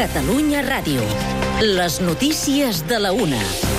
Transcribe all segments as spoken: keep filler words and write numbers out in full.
Catalunya Ràdio. Les notícies de la una.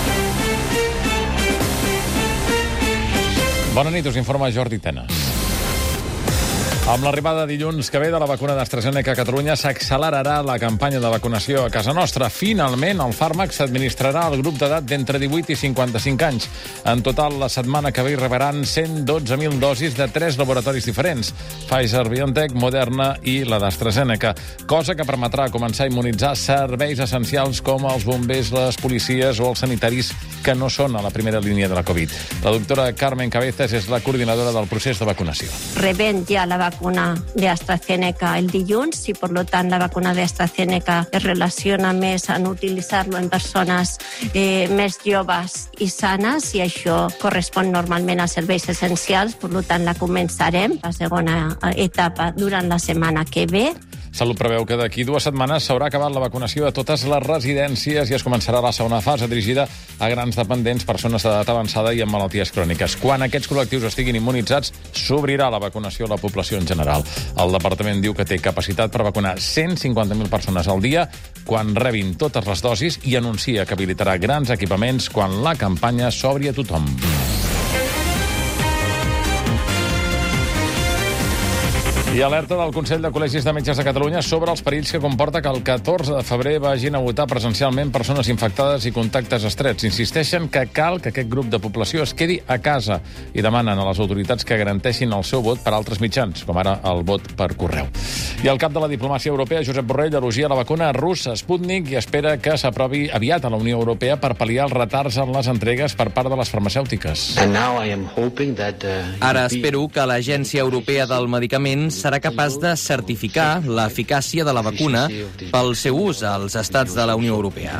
Bona nit, us informa Jordi Tenes. Amb l'arribada dilluns que ve de la vacuna d'AstraZeneca a Catalunya s'accelerarà la campanya de vacunació a casa nostra. Finalment, el fàrmac s'administrarà al grup d'edat d'entre divuit i cinquanta-cinc anys. En total, la setmana que ve hi rebran cent dotze mil dosis de tres laboratoris diferents: Pfizer, BioNTech, Moderna i la d'AstraZeneca, cosa que permetrà començar a immunitzar serveis essencials com els bombers, les policies o els sanitaris que no són a la primera línia de la Covid. La doctora Carmen Cabezas és la coordinadora del procés de vacunació. Rebem ja la vacuna de AstraZeneca el dilluns i, per tant, la vacuna de AstraZeneca es relaciona més en utilitzar-lo en persones eh, més joves i sanes, i això correspon normalment a serveis essencials. Per tant, la començarem, la segona etapa, durant la setmana que ve. Salut preveu que d'aquí dues setmanes s'haurà acabat la vacunació a totes les residències i es començarà la segona fase dirigida a grans dependents, persones d'edat avançada i amb malalties cròniques. Quan aquests col·lectius estiguin immunitzats, s'obrirà la vacunació a la població en general. El departament diu que té capacitat per vacunar cent cinquanta mil persones al dia quan rebin totes les dosis i anuncia que habilitarà grans equipaments quan la campanya s'obri a tothom. I alerta del Consell de Col·legis de Metges de Catalunya sobre els perills que comporta que el catorze de febrer vagin a votar presencialment persones infectades i contactes estrets. Insisteixen que cal que aquest grup de població es quedi a casa i demanen a les autoritats que garanteixin el seu vot per altres mitjans, com ara el vot per correu. I el cap de la diplomàcia europea, Josep Borrell, elogia la vacuna russa Sputnik i espera que s'aprovi aviat a la Unió Europea per pal·liar els retards en les entregues per part de les farmacèutiques. Ara espero que l'Agència Europea del Medicament serà capaç de certificar l'eficàcia de la vacuna pel seu ús als estats de la Unió Europea.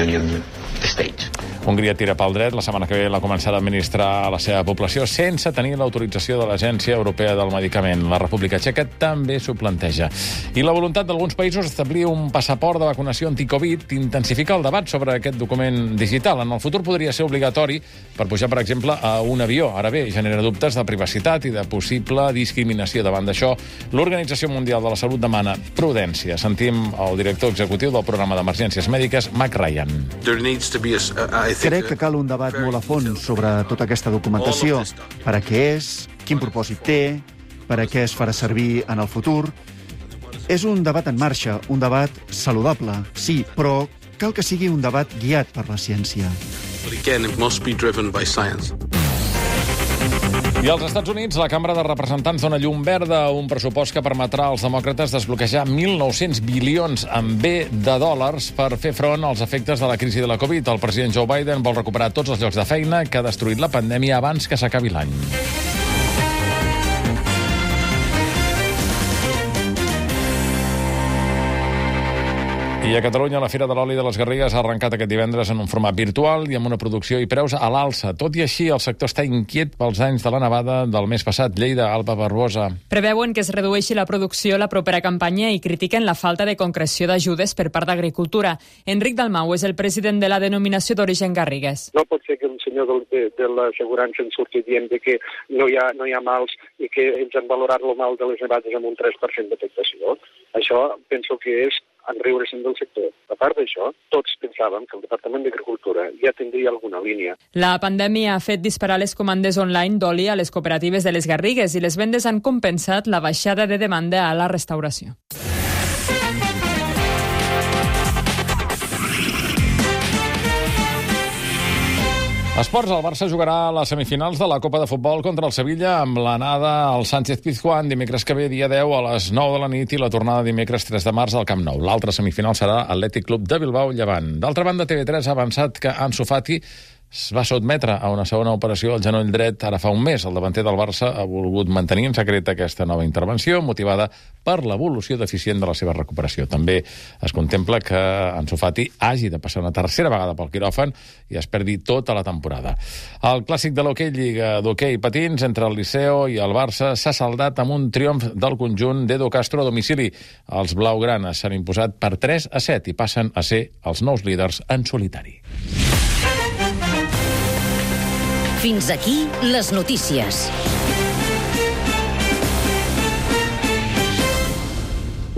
Hongria tira pel dret. La setmana que ve la començarà a administrar a la seva població sense tenir l'autorització de l'Agència Europea del Medicament. La República Txeca també s'ho planteja. I la voluntat d'alguns països d'establir un passaport de vacunació anti-Covid intensifica el debat sobre aquest document digital. En el futur podria ser obligatori per pujar, per exemple, a un avió. Ara bé, genera dubtes de privacitat i de possible discriminació. Davant d'això, l'Organització Mundial de la Salut demana prudència. Sentim el director executiu del programa d'emergències mèdiques, Mac Ryan. Crec que cal un debat molt a fons sobre tota aquesta documentació. Per a què és, quin propòsit té, per a què es farà servir en el futur. És un debat en marxa, un debat saludable, sí, però cal que sigui un debat guiat per la ciència. I als Estats Units, la Cambra de Representants dona llum verda a un pressupost que permetrà als demòcrates desbloquejar mil nou-cents bilions en B de dòlars per fer front als efectes de la crisi de la Covid. El president Joe Biden vol recuperar tots els llocs de feina que ha destruït la pandèmia abans que s'acabi l'any. I a Catalunya, la Fira de l'Oli de les Garrigues ha arrencat aquest divendres en un format virtual i amb una producció i preus a l'alça. Tot i així, el sector està inquiet pels danys de la nevada del mes passat. Lleida, Alba Barbosa. Preveuen que es redueixi la producció la propera campanya i critiquen la falta de concreció d'ajudes per part d'Agricultura. Enric Dalmau és el president de la denominació d'origen Garrigues. No pot ser que un senyor de, de l'assegurança ens surti dient que no hi ha, no hi ha mals i que ens han valorat el mal de les nevades amb un tres per cent d'afectació. Això penso que és enriure-se'n del sector. A part d'això, tots pensàvem que el Departament d'Agricultura ja tindria alguna línia. La pandèmia ha fet disparar les comandes online d'oli a les cooperatives de les Garrigues i les vendes han compensat la baixada de demanda a la restauració. Esports, el Barça jugarà a les semifinals de la Copa de Futbol contra el Sevilla amb l'anada al Sánchez-Pizjuán dimecres que ve, dia deu, a les nou de la nit, i la tornada dimecres tres de març al Camp Nou. L'altra semifinal serà Atlètic Club de Bilbao Llevant. D'altra banda, T V tres ha avançat que Ansu Fati es va sotmetre a una segona operació al genoll dret ara fa un mes. El davanter del Barça ha volgut mantenir en secret aquesta nova intervenció, motivada per l'evolució deficient de la seva recuperació. També es contempla que Ansu Fati hagi de passar una tercera vegada pel quiròfan i es perdi tota la temporada. El clàssic de l'hoquei Lliga d'hoquei patins entre el Liceo i el Barça s'ha saldat amb un triomf del conjunt d'Edo Castro a domicili. Els blaugranes s'han imposat per tres a set i passen a ser els nous líders en solitari. Fins aquí les notícies.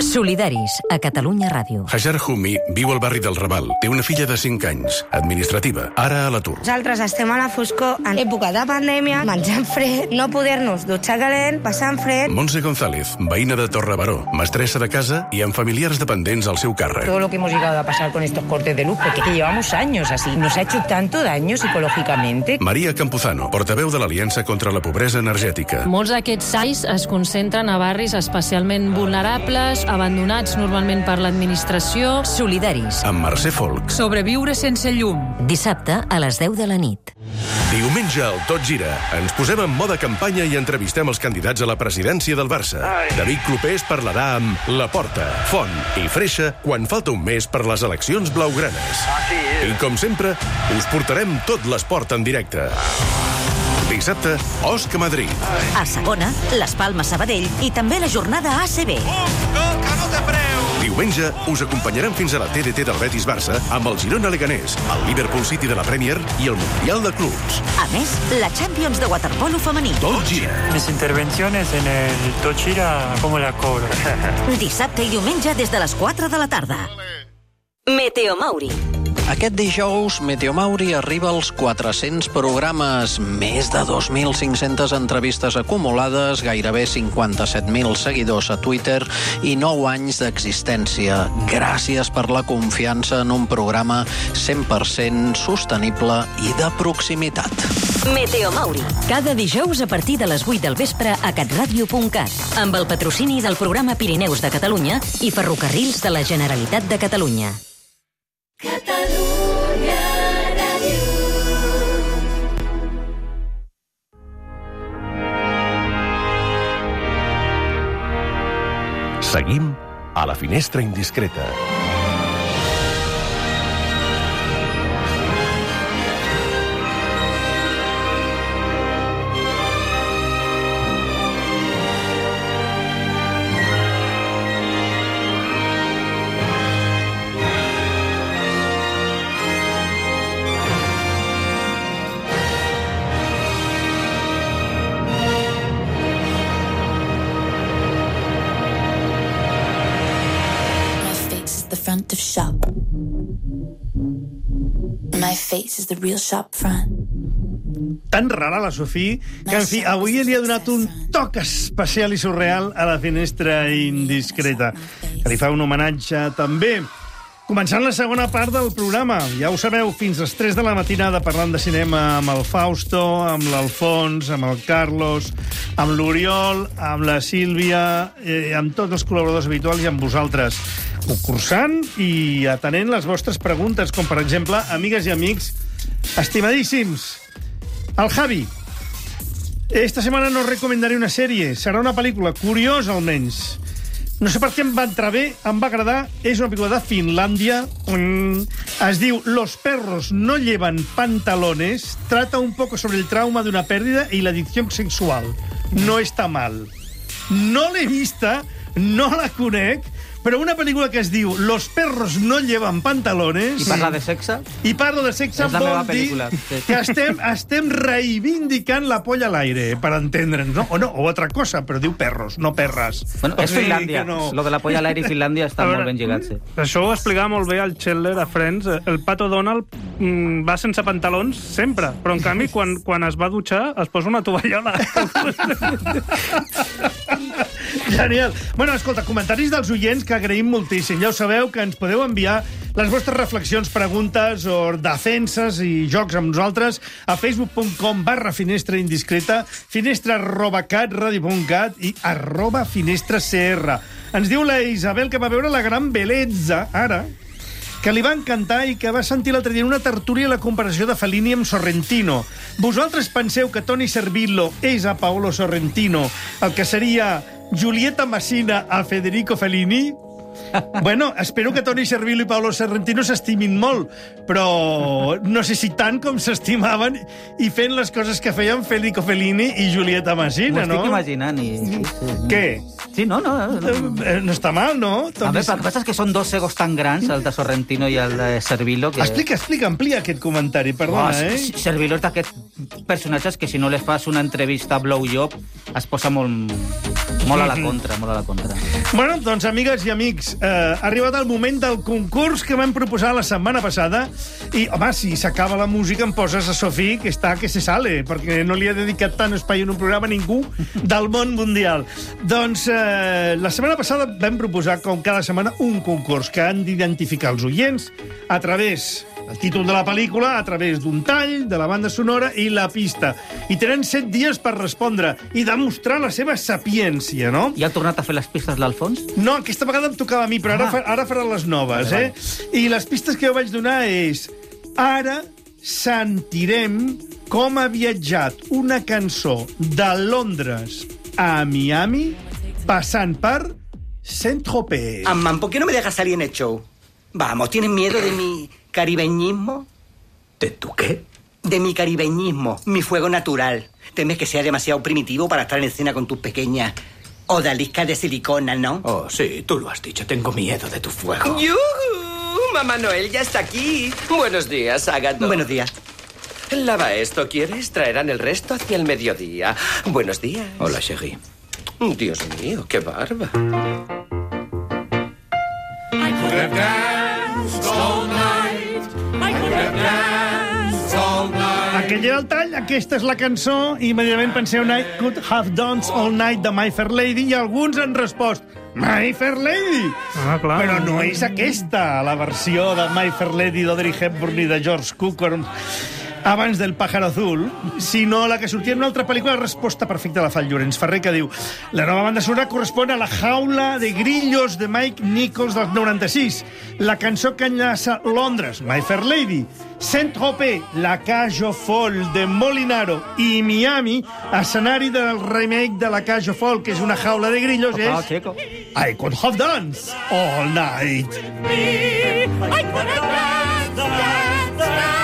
Solidaris, a Catalunya Ràdio. Hajar Humi viu al barri del Raval. Té una filla de cinc anys, administrativa, ara a l'atur. Nosaltres estem a la foscor en època de pandèmia, menjant fred, no poder-nos dutxar calent, passant fred. Montse González, veïna de Torrebaró, mestressa de casa i amb familiars dependents al seu càrrec. Todo lo que hemos llegado a pasar con estos cortes de luz, porque llevamos años así, nos ha hecho tanto daño psicològicamente. Maria Campuzano, portaveu de l'Aliança contra la Pobresa Energètica. Molts d'aquests A I S es concentren a barris especialment vulnerables, abandonats normalment per l'administració. Solidaris. Amb Mercè Folk. Sobreviure sense llum. Dissabte a les deu de la nit. Diumenge al Tot Gira. Ens posem en moda campanya i entrevistem els candidats a la presidència del Barça. David Clopés parlarà amb Laporta, Font i Freixa quan falta un mes per les eleccions blaugranes. I com sempre, us portarem tot l'esport en directe. Dissabte, Osca Madrid. A segona, Les Palmes Sabadell i també la jornada A C B. Diumenge us acompanyarem fins a la T D T del Betis Barça amb el Girona Leganés, el Liverpool City de la Premier i el Mundial de Clubs. A més, la Champions de waterpolo femení. Tot gira. Mis intervenciones en el Tot gira, ¿cómo la cobro? Dissabte i diumenge des de les quatre de la tarda. Meteo Mauri. Aquest dijous, Meteo Mauri arriba als quatre-cents programes, més de dos mil cinc-centes entrevistes acumulades, gairebé cinquanta-set mil seguidors a Twitter i nou anys d'existència. Gràcies per la confiança en un programa cent per cent sostenible i de proximitat. Meteo Mauri. Cada dijous a partir de les vuit del vespre a catradio punt cat, amb el patrocini del programa Pirineus de Catalunya i Ferrocarrils de la Generalitat de Catalunya. Catalunya Ràdio. Seguim a la Finestra Indiscreta. Front of shop. My face is the real shop front. Tan rara la Sofí que, en fi, avui li ha donat un toc especial i surreal a la Finestra Indiscreta, que li fa un homenatge també. Començant la segona part del programa. Ja ho sabeu, fins les tres de la matinada parlant de cinema amb el Fausto, amb l'Alfons, amb el Carlos, amb l'Oriol, amb la Sílvia, eh, amb tots els col·laboradors habituals i amb vosaltres, concursant i atenent les vostres preguntes, com per exemple, amigues i amics, estimadíssims, el Javi. Esta setmana no recomendaré una sèrie, serà una pel·lícula curiosa almenys. No sé per què em va entrar bé, em va agradar. És una pel·lícula de Finlàndia. Mm, es diu Los perros no llevan pantalones. Trata un poco sobre el trauma de una pérdida y la adicción sexual. No està mal. No l'he vista, no la conec, però una pel·lícula que es diu Los perros no llevan pantalones... I parla de sexe? I parla de sexe, vol dir que estem, estem reivindicant la polla a l'aire, per entendre'ns, no? O no, o altra cosa, però diu perros, no perres. Bueno, és Finlàndia. No... Lo de la polla a l'aire i Finlàndia estan molt ben lligats. Sí. Això ho explicava molt bé el Chandler a Friends. El Pato Donald mm, va sense pantalons sempre, però en canvi, quan, quan es va dutxar, es posa una tovallola. Genial. Bueno, escolta, comentaris dels oients que agraïm moltíssim. Ja ho sabeu que ens podeu enviar les vostres reflexions, preguntes o defenses i jocs amb nosaltres a facebook punt com barra finestra indiscreta, finestra arroba catradio punt cat i arroba finestra cr. Ens diu la Isabel que va veure La gran bellezza, ara, que li va encantar i que va sentir l'altre dia una tertúlia la comparació de Fellini amb Sorrentino. Vosaltres penseu que Toni Servillo és a Paolo Sorrentino el que seria Giulietta Massina a Federico Fellini? Bueno, espero que Toni Servillo i Paolo Sorrentino s'estimin molt, però no sé si tant com s'estimaven i fent les coses que feien Federico Fellini i Giulietta Massina, no? M'ho estic imaginant. I... Sí, sí. Què? Sí, no, no. No, no està mal, no? A veure, el que passa és que són dos egos tan grans, el de Sorrentino i el de Servillo, que... Explica, explica, amplia aquest comentari, perdona, oh, eh? Servillo és d'aquest personatges que si no les fas una entrevista blowjob es posa molt, molt a la contra, molt a la contra. Bueno, doncs, amigues i amics, eh, ha arribat el moment del concurs que vam proposar la setmana passada i, home, si s'acaba la música em poses a Sofí, que està que se sale, perquè no li ha dedicat tant espai en un programa a ningú del món mundial. Doncs eh, la setmana passada vam proposar, com cada setmana, un concurs que han d'identificar els oients a través del títol de la pel·lícula, a través d'un tall, de la banda sonora i la pista. I tenen set dies per respondre i demostrar la seva sapiència, no? I ha tornat a fer les pistes d'Alfons? No, aquesta vegada em tocava a mi, però ara, Ah. fa, ara farà les noves, Vale, eh? I les pistes que jo vaig donar és... Ara sentirem com ha viatjat una cançó de Londres a Miami passant per Saint-Tropez. Amman, ¿por qué no me dejas salir en el show? Vamos, ¿tienes miedo de mi caribeñismo? ¿De tu qué? De mi caribeñismo, mi fuego natural. ¿Temes que sea demasiado primitivo para estar en escena con tus pequeñas odaliscas de silicona, no? Oh, sí, tú lo has dicho. Tengo miedo de tu fuego. ¡Yujú! Mamá Noel ya está aquí. Buenos días, Ágato. Buenos días. Lava esto, ¿quieres? Traerán el resto hacia el mediodía. Buenos días. Hola, Sherry. Dios mío, qué barba. Aquell era el tall, aquesta és la cançó, i immediatament penseu I could have danced all night de My Fair Lady, i alguns han respost My Fair Lady! Ah, clar. Però no és aquesta, la versió de My Fair Lady d'Audrey Hepburn i de George Cukor abans del Pájaro Azul, sinó la que sortia en una altra pel·lícula, la resposta perfecta la fa el Llorenç Ferrer, que diu la nova banda sonora correspon a La jaula de grillos de Mike Nichols del noranta-sis, la cançó que enllaça Londres, My Fair Lady, Saint-Tropez, La Cage aux Folles de Molinaro i Miami, escenari del remake de La Cage aux Folles, que és una jaula de grillos, Ah, és chico. I Could Have Danced All Night. I could have danced, danced, danced.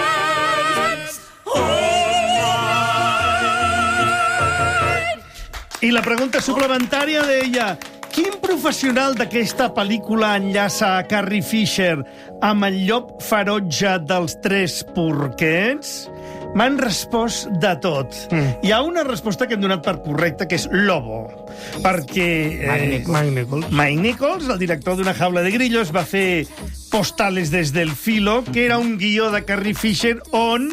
I la pregunta suplementària deia quin professional d'aquesta pel·lícula enllaça a Carrie Fisher amb el llop ferotge dels tres porquets? M'han respost de tot. Mm. Hi ha una resposta que hem donat per correcta, que és Lobo. Perquè... Mike Nichols. Mike Nichols. Mike Nichols, el director d'Una jaula de grillos, va fer Postales des del filo, que era un guió de Carrie Fisher on...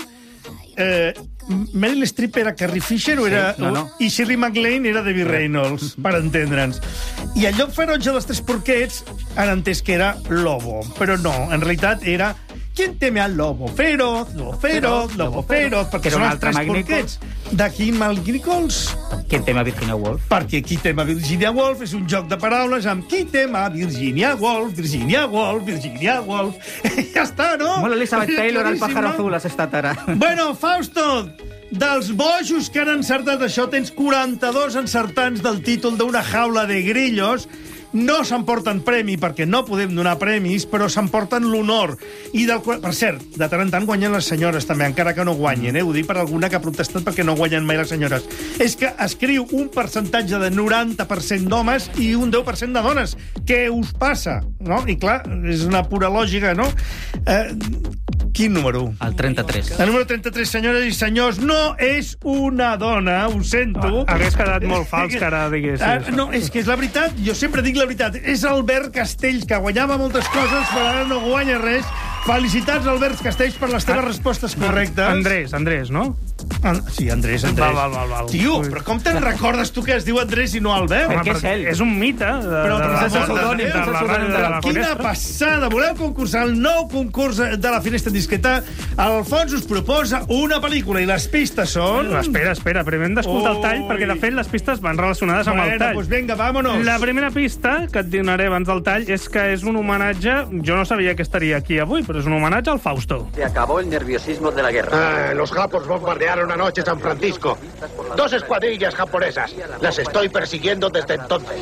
Eh, Meryl Streep era Carrie Fisher o era, Sí, no, no. i Shirley MacLaine era Debbie Reynolds, per entendre'ns. I el llop ferotge dels tres porquets han entès que era Lobo, però no, en realitat era ¿Quién teme al lobo feroz, lobo feroz, lobo feroz? Perquè Era són un els altre tres Mike porquets. D'aquí Mike Nichols. Qui tema Virginia Woolf? Perquè qui tema Virginia Woolf és un joc de paraules amb qui tema Virginia Woolf, Virginia Woolf, Virginia Woolf. Ja està, no? Molt Elizabeth Taylor, el Claríssim, pájaro no? azul, has estat ara. Bueno, Fausto, dels bojos que han encertat això, tens quaranta-dos encertants del títol d'Una jaula de grillos. No s'emporten premi, perquè no podem donar premis, però s'emporten l'honor. I del qual, per cert, de tant en tant guanyen les senyores, també, encara que no guanyen, eh? Ho dic per alguna que ha protestat perquè no guanyen mai les senyores. És que escriu un percentatge de noranta per cent d'homes i un deu per cent de dones. Què us passa? No? I clar, és una pura lògica, no? Eh, quin número? El trenta-tres. El número trenta-tres, senyores i senyors, no és una dona, ho sento. Ah, hagués quedat molt fals que ara diguessis. Ah, no, és que és la veritat, jo sempre dic la veritat. És Albert Castells, que guanyava moltes coses, però ara no guanya res. Felicitats, Albert Castells, per les teves respostes correctes. Andrés, Andrés, no? Ah, sí, Andrés, Andrés. Val, val, val, val. Tio, però com te'n recordes tu que es diu Andrés i no Albert? Home, és ell. És un mite de, Però, de, però, de, és el pseudònim, de, és el la pseudònim ràdio de la Quina Forestra. passada! Voleu concursar el nou concurs de la Finestra Discreta? Alfons us proposa una pel·lícula i les pistes són... Espera, espera, primer hem d'escoltar el tall, Ui. perquè de fet les pistes van relacionades amb el Bueno, tall. pues venga, vámonos. La primera pista que et donaré abans del tall és que és un homenatge... Jo no sabia que estaria aquí avui, però és un homenatge al Fausto. Se acabó el nerviosismo de la guerra. Ah, los japos bombardearon anoche San Francisco. Dos escuadrillas japonesas. Las estoy persiguiendo desde entonces.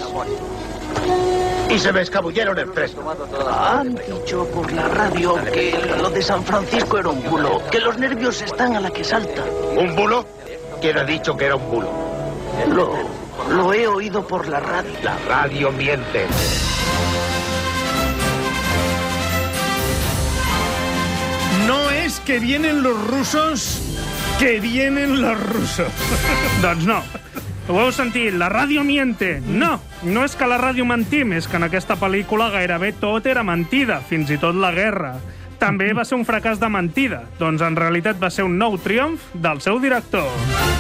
Y se me escabulleron en Fresno. Han dicho por la radio que lo de San Francisco era un bulo, que los nervios están a la que salta. ¿Un bulo? ¿Quién ha dicho que era un bulo? Lo, lo he oído por la radio. La radio miente. No es que vienen los rusos Que vienen los rusos. Doncs no. Ho heu sentit, la ràdio miente. No, no és que la ràdio mentim, és que en aquesta pel·lícula gairebé tot era mentida, fins i tot la guerra. També va ser un fracàs de mentida, doncs en realitat va ser un nou triomf del seu director.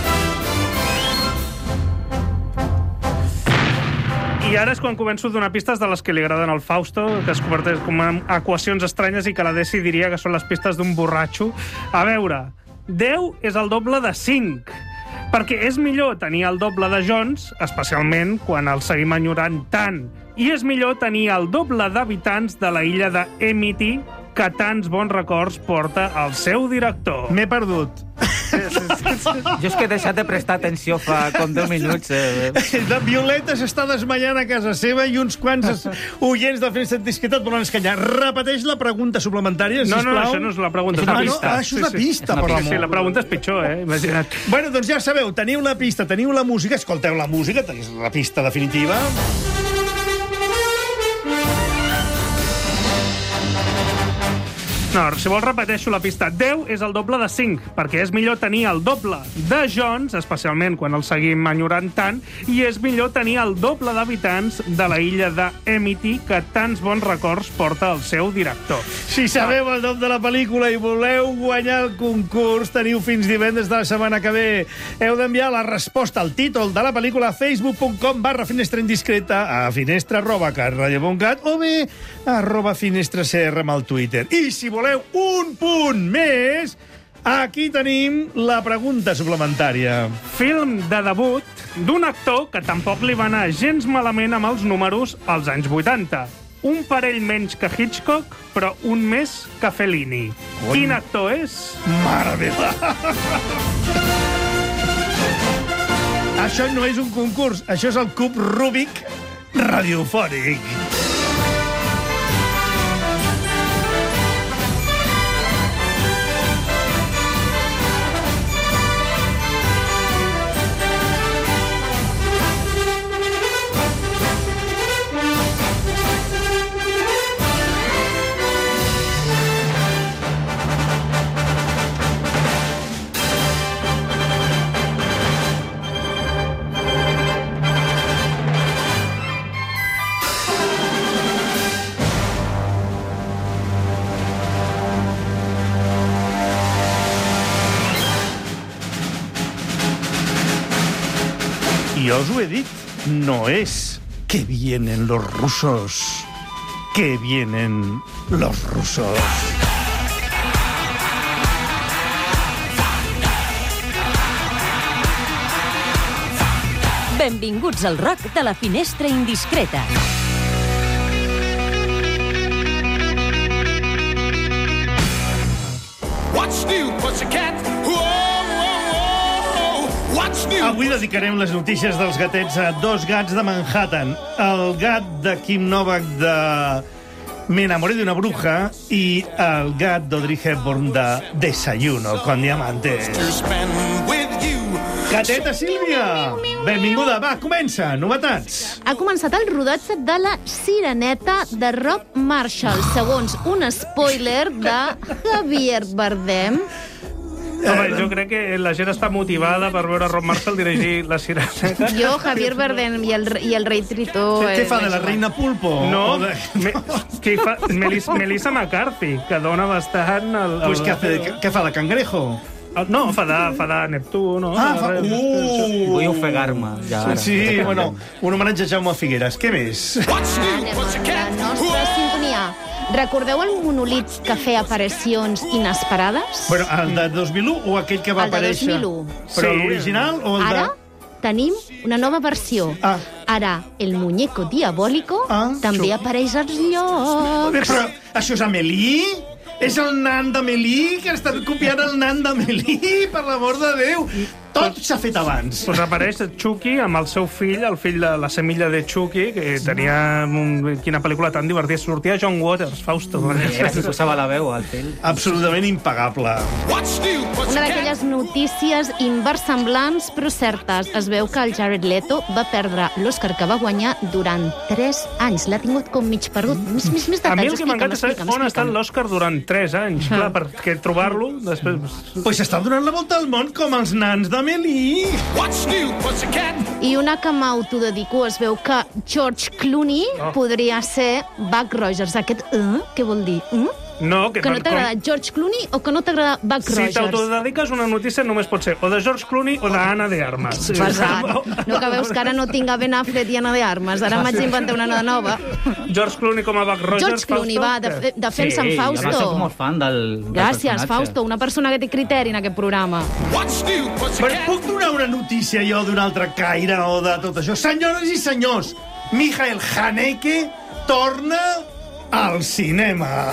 I ara és quan començo a donar pistes de les que li agraden al Fausto, que es converteix com en equacions estranyes i que la Desi diria que són les pistes d'un borratxo. A veure, deu és el doble de cinc, perquè és millor tenir el doble de Jones, especialment quan el seguim enyorant tant, i és millor tenir el doble d'habitants de la illa de Amity, que tants bons records porta el seu director. M'he perdut. Jo és que he deixat de prestar atenció fa com deu minuts. Eh? La Violeta s'està desmaiant a casa seva i uns quants oients de Finestra Indiscreta et volen escanyar. Repeteix la pregunta suplementària, sisplau. No, no, això no és la pregunta, és una pista. Ah, això és la pista, per l'amor. Sí, la pregunta és pitjor, eh? Imagina't. Bueno, doncs ja sabeu, teniu la pista, teniu la música, escolteu la música, és la pista definitiva. No, si vols repeteixo la pista. deu és el doble de cinc, perquè és millor tenir el doble de Jones, especialment quan el seguim enyorant tant, i és millor tenir el doble d'habitants de la illa de Amity, que tants bons records porta el seu director. Si sabeu el nom de la pel·lícula i voleu guanyar el concurs, teniu fins divendres de la setmana que ve. Heu d'enviar la resposta al títol de la pel·lícula a facebook.com barra finestra indiscreta, a finestra arroba catradio.cat o bé arroba finestra cr amb el Twitter. I si voleu un punt més, aquí tenim la pregunta suplementària. Film de debut d'un actor que tampoc li va anar gens malament amb els números als anys vuitanta. Un parell menys que Hitchcock, però un més que Fellini. Oi. Quin actor és? Mare meva! Això no és un concurs, això és el cub Rubik radiofònic. Jo us ho he dit, no és que vienen los rusos, que vienen los rusos. Benvinguts al rock de la Finestra Indiscreta. What's new, pussycat? Avui dedicarem les notícies dels gatets a dos gats de Manhattan. El gat de Kim Novak de Me enamoré de una bruja i el gat d'Audrey Hepburn de Desayuno con diamantes. Gateta Sílvia, benvinguda. Va, comença, novetats. Ha començat el rodatge de La Sireneta de Rob Marshall, segons un spoiler de Javier Bardem. Home, jo crec que la gent està motivada per veure Rob Marshall dirigir La Sireneta. Jo, Javier Bardem i el, i el rei Tritó... Què fa, de la reina Pulpo? No, de... me, que fa Melissa, Melissa McCarthy, que dona bastant... El, el, pues què, fa, què fa, de cangrejo? No, fa de, fa de Neptú, no? Ah, fa... Uh! Vull ofegar-me, ja. Ara. Sí, sí, bueno, un homenatge a Jaume Figueres. Què més? Anem a la nostra sintonia. Recordeu el monolit que feia aparicions inesperades? Bueno, el de dos mil u o aquell que va el de aparèixer? dos mil u. Però sí. L'original o el Ara de... tenim una nova versió. Ah. Ara, el muñeco diabólico ah, també això... apareix als llocs. Però això és Amélie? És el nan d'Amélie, que està copiant el nan d'Amélie, per l'amor de Déu. Tot s'ha fet abans. Pues apareix Chucky amb el seu fill, el fill de la semilla de Chucky, que tenia un, quina pel·lícula tan divertida. Sortia John Waters, Fausto. Era qui posava la veu al fill. Absolutament impagable. Una d'aquelles notícies inversemblants però certes. Es veu que el Jared Leto va perdre l'Oscar que va guanyar durant tres anys. L'ha tingut com mig perdut. Més, més, més A mi detalls. el que m'encanta és saber on ha estat l'Oscar durant tres anys. Clar, perquè trobar-lo després... Pues està donant la volta al món com els nans d'Amélie. I una que m'autodedico, es veu que George Clooney Oh. podria ser Buck Rogers. Aquest uh, què vol dir? Uh? No, que, Que no t'agrada com- George Clooney o que no t'agrada Buck Si Rogers? t'autodediques, una notícia només pot ser o de George Clooney o d'Anna de Armas. Pesat. No, que veus que ara no tinc a Ben Affleck i Anna de Armas. Ara m'haig d'inventar una de nova. George Clooney com a Buck Rogers, George Clooney, va, de, defensa en Fausto. Jo soc molt fan del, del Gràcies, personatge. Fausto, una persona que té criteri en aquest programa. Però puc donar una notícia jo d'un altre caire o de tot això? Senyores i senyors, Michael Haneke torna al cinema.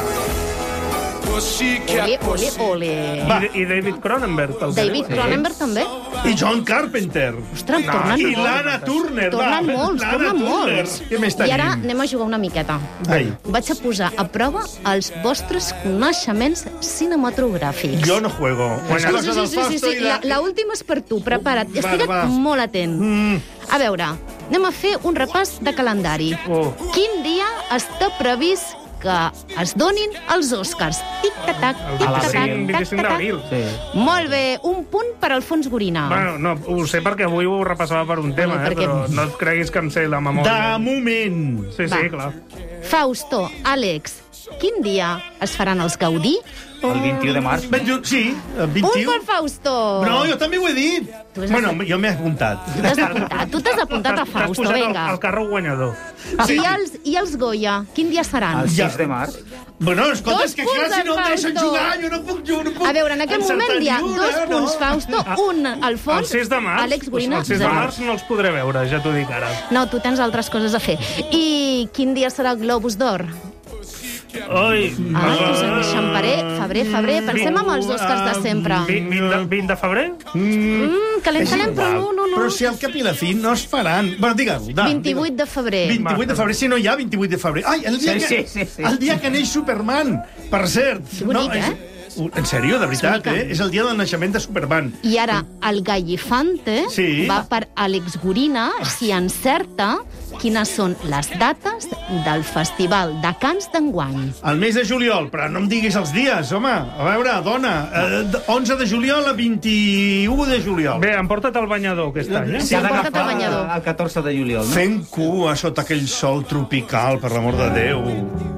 Ole, ole, ole. I, I David Cronenberg. el David que- Cronenberg també. I John Carpenter. Ostres, tornen I molts. Lana Turner. Tornen va. molts, Lana tornen Turner. molts. Què més I tenim? ara anem a jugar una miqueta. Ai. Vaig a posar a prova els vostres coneixements cinematogràfics. Jo no juego. Sí, És sí, cosa sí, del sí, sí, Fausto sí. i de- La, la última és per tu, prepara't. Va, Estigue't va. molt atent. Mm. A veure, anem a fer un repàs de calendari. Oh. Quin dia està previst que es donin els Oscars? Tic-tac, A tic-tac, l'abril, vint-i-cinc tac-tac. d'abril. Sí. Molt bé, un punt per Alfons Gorina. Bueno, no, ho sé perquè avui ho repassava per un tema, eh, perquè- però no et creguis que em sé la memòria. De moment. Sí, sí, Va. clar. Fausto, Àlex, quin dia es faran els Gaudí? El vint-i-u de març. Ben- Sí, el Un vint-i-u. per Fausto! No, jo també ho he dit. Tu has- Bueno, jo m'he apuntat. Tu t'has apuntat, tu t'has apuntat a T'has Fausto, posat el, vinga. el carro guanyador. I, els, I els Goya, quin dia seran? El Ja. sis de març. Bueno, escolta, Dos és que punts clar, si al no em deixen Fausto. jugar, jo no puc, jo no puc A veure, en aquest encertar moment hi ha ni una, dos no? punts, Fausto, un Alfons, El sis de març, Àlex Gorina, el sis de zero. març no els podré veure, ja t'ho dic ara. No, tu tens altres coses a fer. I quin dia serà el Globus d'Or? Oi, Ah, doncs Xamparé, febrer, febrer. Pensem en els Oscars de sempre. vint, vint, de, vint de febrer? Mm, calent, És calent, però igual. no, no, no. Però si al cap i la fi no es faran... Bueno, digue-ho, da, vint-i-vuit de febrer. digue-ho. vint-i-vuit de febrer, si no hi ha vint-i-vuit de febrer. Ai, el dia, Sí, que, sí, sí, sí. el dia que neix Superman, per cert. bonic, és- eh? En sèrio, de veritat, És bonica. eh? És el dia del naixement de Superman. I ara el Gallifante Sí. va per Àlex Gorina, si encerta quines són les dates del Festival de Cants d'enguany. El mes de juliol, però no em diguis els dies, home. A veure, dona, eh, d- onze de juliol a vint-i-u de juliol. Bé, emporta't el banyador aquest any, eh? Sí, S'ha porta't el d'agafar banyador. el catorze de juliol, no? Fent cua sota aquell sol tropical, per l'amor de Déu.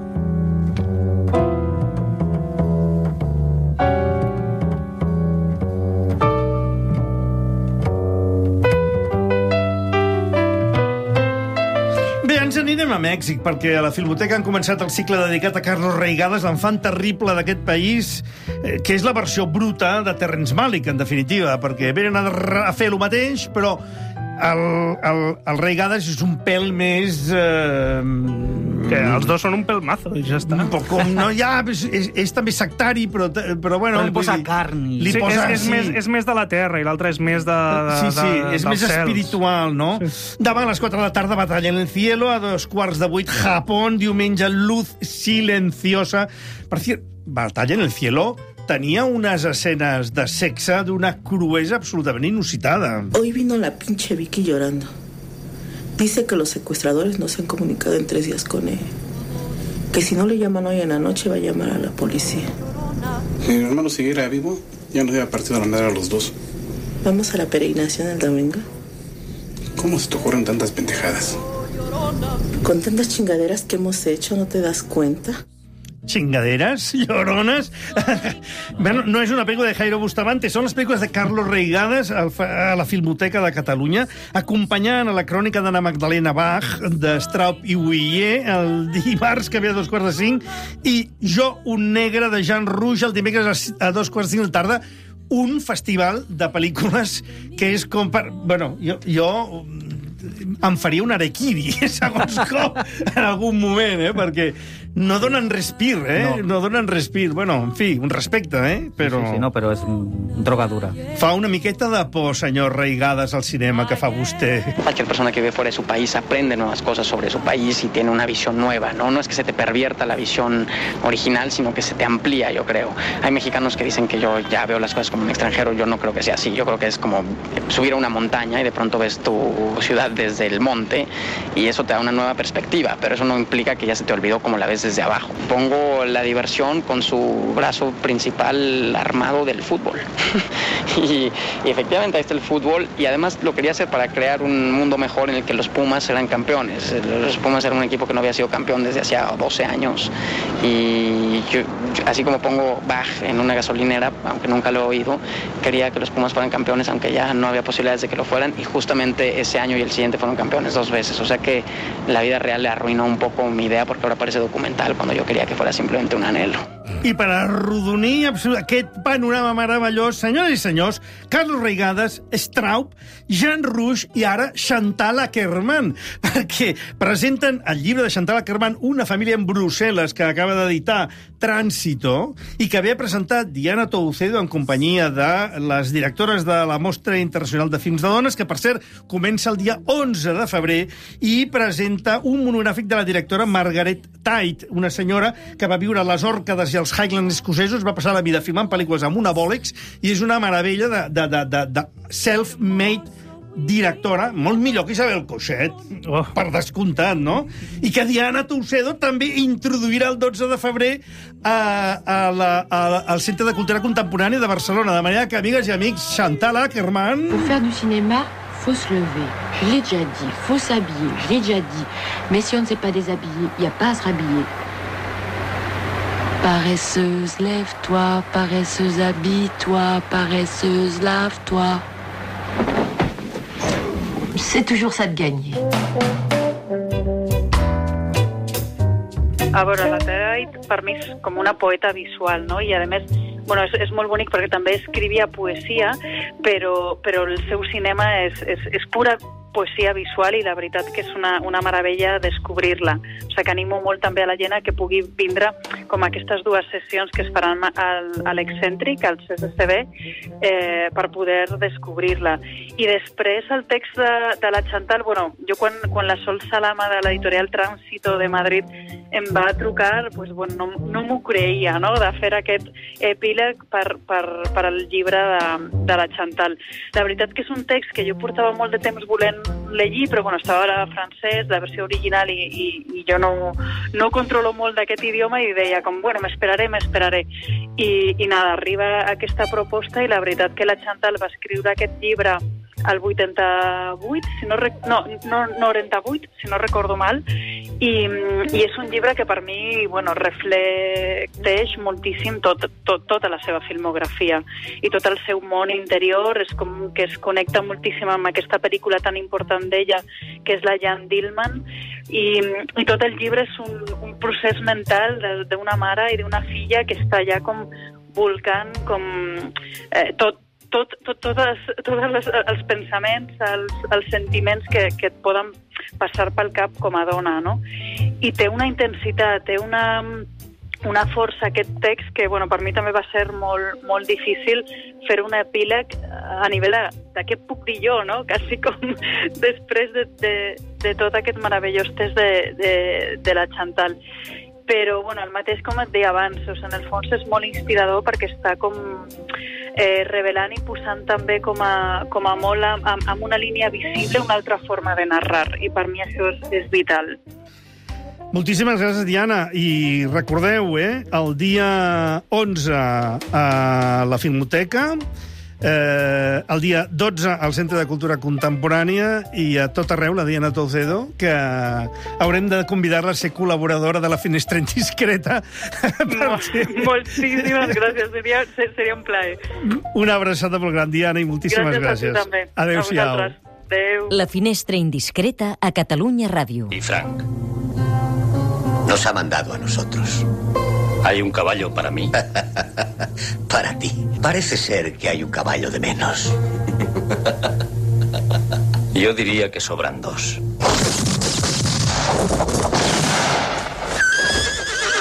Bé, ens anirem a Mèxic, perquè a la Filmoteca han començat el cicle dedicat a Carlos Reigades, l'enfant terrible d'aquest país, eh, que és la versió bruta de Terrence Malick, en definitiva, perquè venen a, a fer el mateix, però el, el, el Reigades és un pèl més... Eh, Que els dos són un pelmazo, i ja està. un poco, no, ja, és, és, és també sectari, però, però bueno... Però li vull posa dir, carn i- Li Sí, posa, és, és, sí. més, és més de la terra i l'altre és més de, de, Sí, sí, de, és dels més cels. espiritual, no? Sí. Demà a les quatre de la tarda, Batalla en el cielo, a dos quarts de vuit, Japón, diumenge, Luz silenciosa. Per cert, Batalla en el cielo tenia unes escenes de sexe d'una cruesa absolutament inusitada. Hoy vino la pinche Vicky llorando. Dice que los secuestradores no se han comunicado en tres días con él. Que si no le llaman hoy en la noche, va a llamar a la policía. Mi hermano siguiera vivo, ya nos hubiera partido la madre a los dos. ¿Vamos a la peregrinación el domingo? ¿Cómo se te ocurren tantas pendejadas? Con tantas chingaderas que hemos hecho, ¿no te das cuenta? Chingaderas, llorones... bueno, no és una pel·lícula de Jairo Bustamante, són les pel·lícules de Carlos Reigades a la Filmoteca de Catalunya, acompanyant a la crònica d'Anna Magdalena Bach, de Straub i Huillet, el dimarts que ve a dos quarts de cinc, i Jo, un negre, de Jean Rouge, el dimecres a dos quarts de cinc de la tarda, un festival de pel·lícules que és com per... Bueno, jo... jo em faria un harakiri, segons com, en algun moment, eh? Perquè no donen respir, eh? No, no donen respir. Bueno, en fi, un respecte, eh? Però... Sí, sí, no, però és un drogadura. Fa una miqueta de por, senyor Reigades, al cinema que fa vostè. Cualquier persona que ve fuera de su país aprende nuevas cosas sobre su país y tiene una visión nueva, ¿no? No es que se te pervierta la visión original, sino que se te amplía, yo creo. Hay mexicanos que dicen que yo ya veo las cosas como un extranjero. Yo no creo que sea así. Yo creo que es como subir a una montaña y de pronto ves tu ciudad desde el monte y eso te da una nueva perspectiva, pero eso no implica que ya se te olvidó como la ves desde abajo. Pongo la diversión con su brazo principal armado del fútbol. y, y efectivamente ahí está el fútbol, y además lo quería hacer para crear un mundo mejor en el que los Pumas eran campeones. Los Pumas eran un equipo que no había sido campeón desde hacía doce años, y yo, yo, así como pongo Bach en una gasolinera, aunque nunca lo he oído, quería que los Pumas fueran campeones, aunque ya no había posibilidades de que lo fueran, y justamente ese año y el siguiente fueron campeones dos veces. O sea que la vida real le arruinó un poco mi idea, porque ahora parece documental cuando yo quería que fuera simplemente un anhelo. I per arrodonir aquest panorama meravellós, senyores i senyors, Carlos Reigades, Straub, Jean Rouch i ara Chantal Akerman, perquè presenten el llibre de Chantal Akerman, Una família en Brussel·les, que acaba d'editar Tránsito, i que havia presentat Diana Toucedo en companyia de les directores de la Mostra Internacional de Films de Dones, que, per cert, comença el dia onze de febrer, i presenta un monogràfic de la directora Margaret Tait, una senyora que va viure a les Òrcades i els Highlands escocesos, va passar la vida filmant pel·lícules amb una Bolex, i és una meravella de, de, de, de, de self-made directora, molt millor que Isabel Cochet, oh. per descomptat, no? I que Diana Toucedo també introduirà el dotze de febrer a, a la, a, al Centre de Cultura Contemporània de Barcelona. De manera que, amigues i amics, Chantal Akerman... Pour faire du cinéma, faut se lever. Je l'ai déjà dit. Faut s'habiller. Je l'ai déjà dit. Mais si on ne sait pas déshabiller, il n'y a pas à se rhabiller. Paresseuse, lève-toi. Paresseuse, habille-toi. Paresseuse, lave-toi. C'est toujours ça de gagner. A veure, la Tait per mi és com una poeta visual, no? I a més, bueno, és, és molt bonic perquè també escrivia poesia, però, però el seu cinema és, és, és pura poesia visual, i la veritat que és una, una meravella descobrir-la. O sigui que animo molt també a la gent que pugui vindre com aquestes dues sessions que es faran al, a l'Excèntric, al C C C B, eh, per poder descobrir-la. I després el text de, de la Chantal, bueno, jo quan, quan la Sol Salama de l'editorial Tránsito de Madrid em va trucar, pues, bueno, no, no m'ho creia, no?, de fer aquest epíleg per, per, per al llibre de, de la Chantal. La veritat que és un text que jo portava molt de temps volent llegir, però bueno, estava a francès, la versió original, i, i, i jo no, no controlo molt d'aquest idioma, i deia com, bueno, m'esperaré, m'esperaré. I, i nada, arriba aquesta proposta, i la veritat que la Chantal va escriure aquest llibre al vuitanta-vuit, si no, no, no, noranta-vuit, si no recordo mal, i, i és un llibre que per mi, bueno, reflecteix moltíssim tot, tot, tota la seva filmografia i tot el seu món interior. És com que es connecta moltíssim amb aquesta pel·lícula tan important d'ella, que és la Jan Dillman, i, i tot el llibre és un, un procés mental d'una mare i d'una filla que està ja com volcant com eh, tot tot, tot, totes, totes les, els pensaments, els, els sentiments que, que et poden passar pel cap com a dona, no? I té una intensitat, té una, una força aquest text que, bueno, per mi també va ser molt, molt difícil fer un epíleg a nivell de, de què puc dir jo, no? Quasi com després de, de, de tot aquest meravellós text de, de, de la Chantal. Però, bueno, el mateix com et deia abans, o sigui, en el fons és molt inspirador perquè està com eh, revelant i posant també com a, com a molt amb, amb una línia visible una altra forma de narrar, i per mi això és, és vital. Moltíssimes gràcies, Diana. I recordeu, eh, el dia onze a la Filmoteca, eh, el dia dotze al Centre de Cultura Contemporània, i a tot arreu la Diana Toucedo, que haurem de convidar-la a ser col·laboradora de la Finestra Indiscreta. No, moltíssimes gràcies, seria, seria un plaer. Una abraçada molt gran, Diana, i moltíssimes gràcies. Gràcies a tu també. Adéu-siau. Adéu. La Finestra Indiscreta a Catalunya Ràdio. Y Frank nos ha mandado a nosotros. Hay un caballo para mí. Para ti. Parece ser que hay un caballo de menos. Yo diría que sobran dos.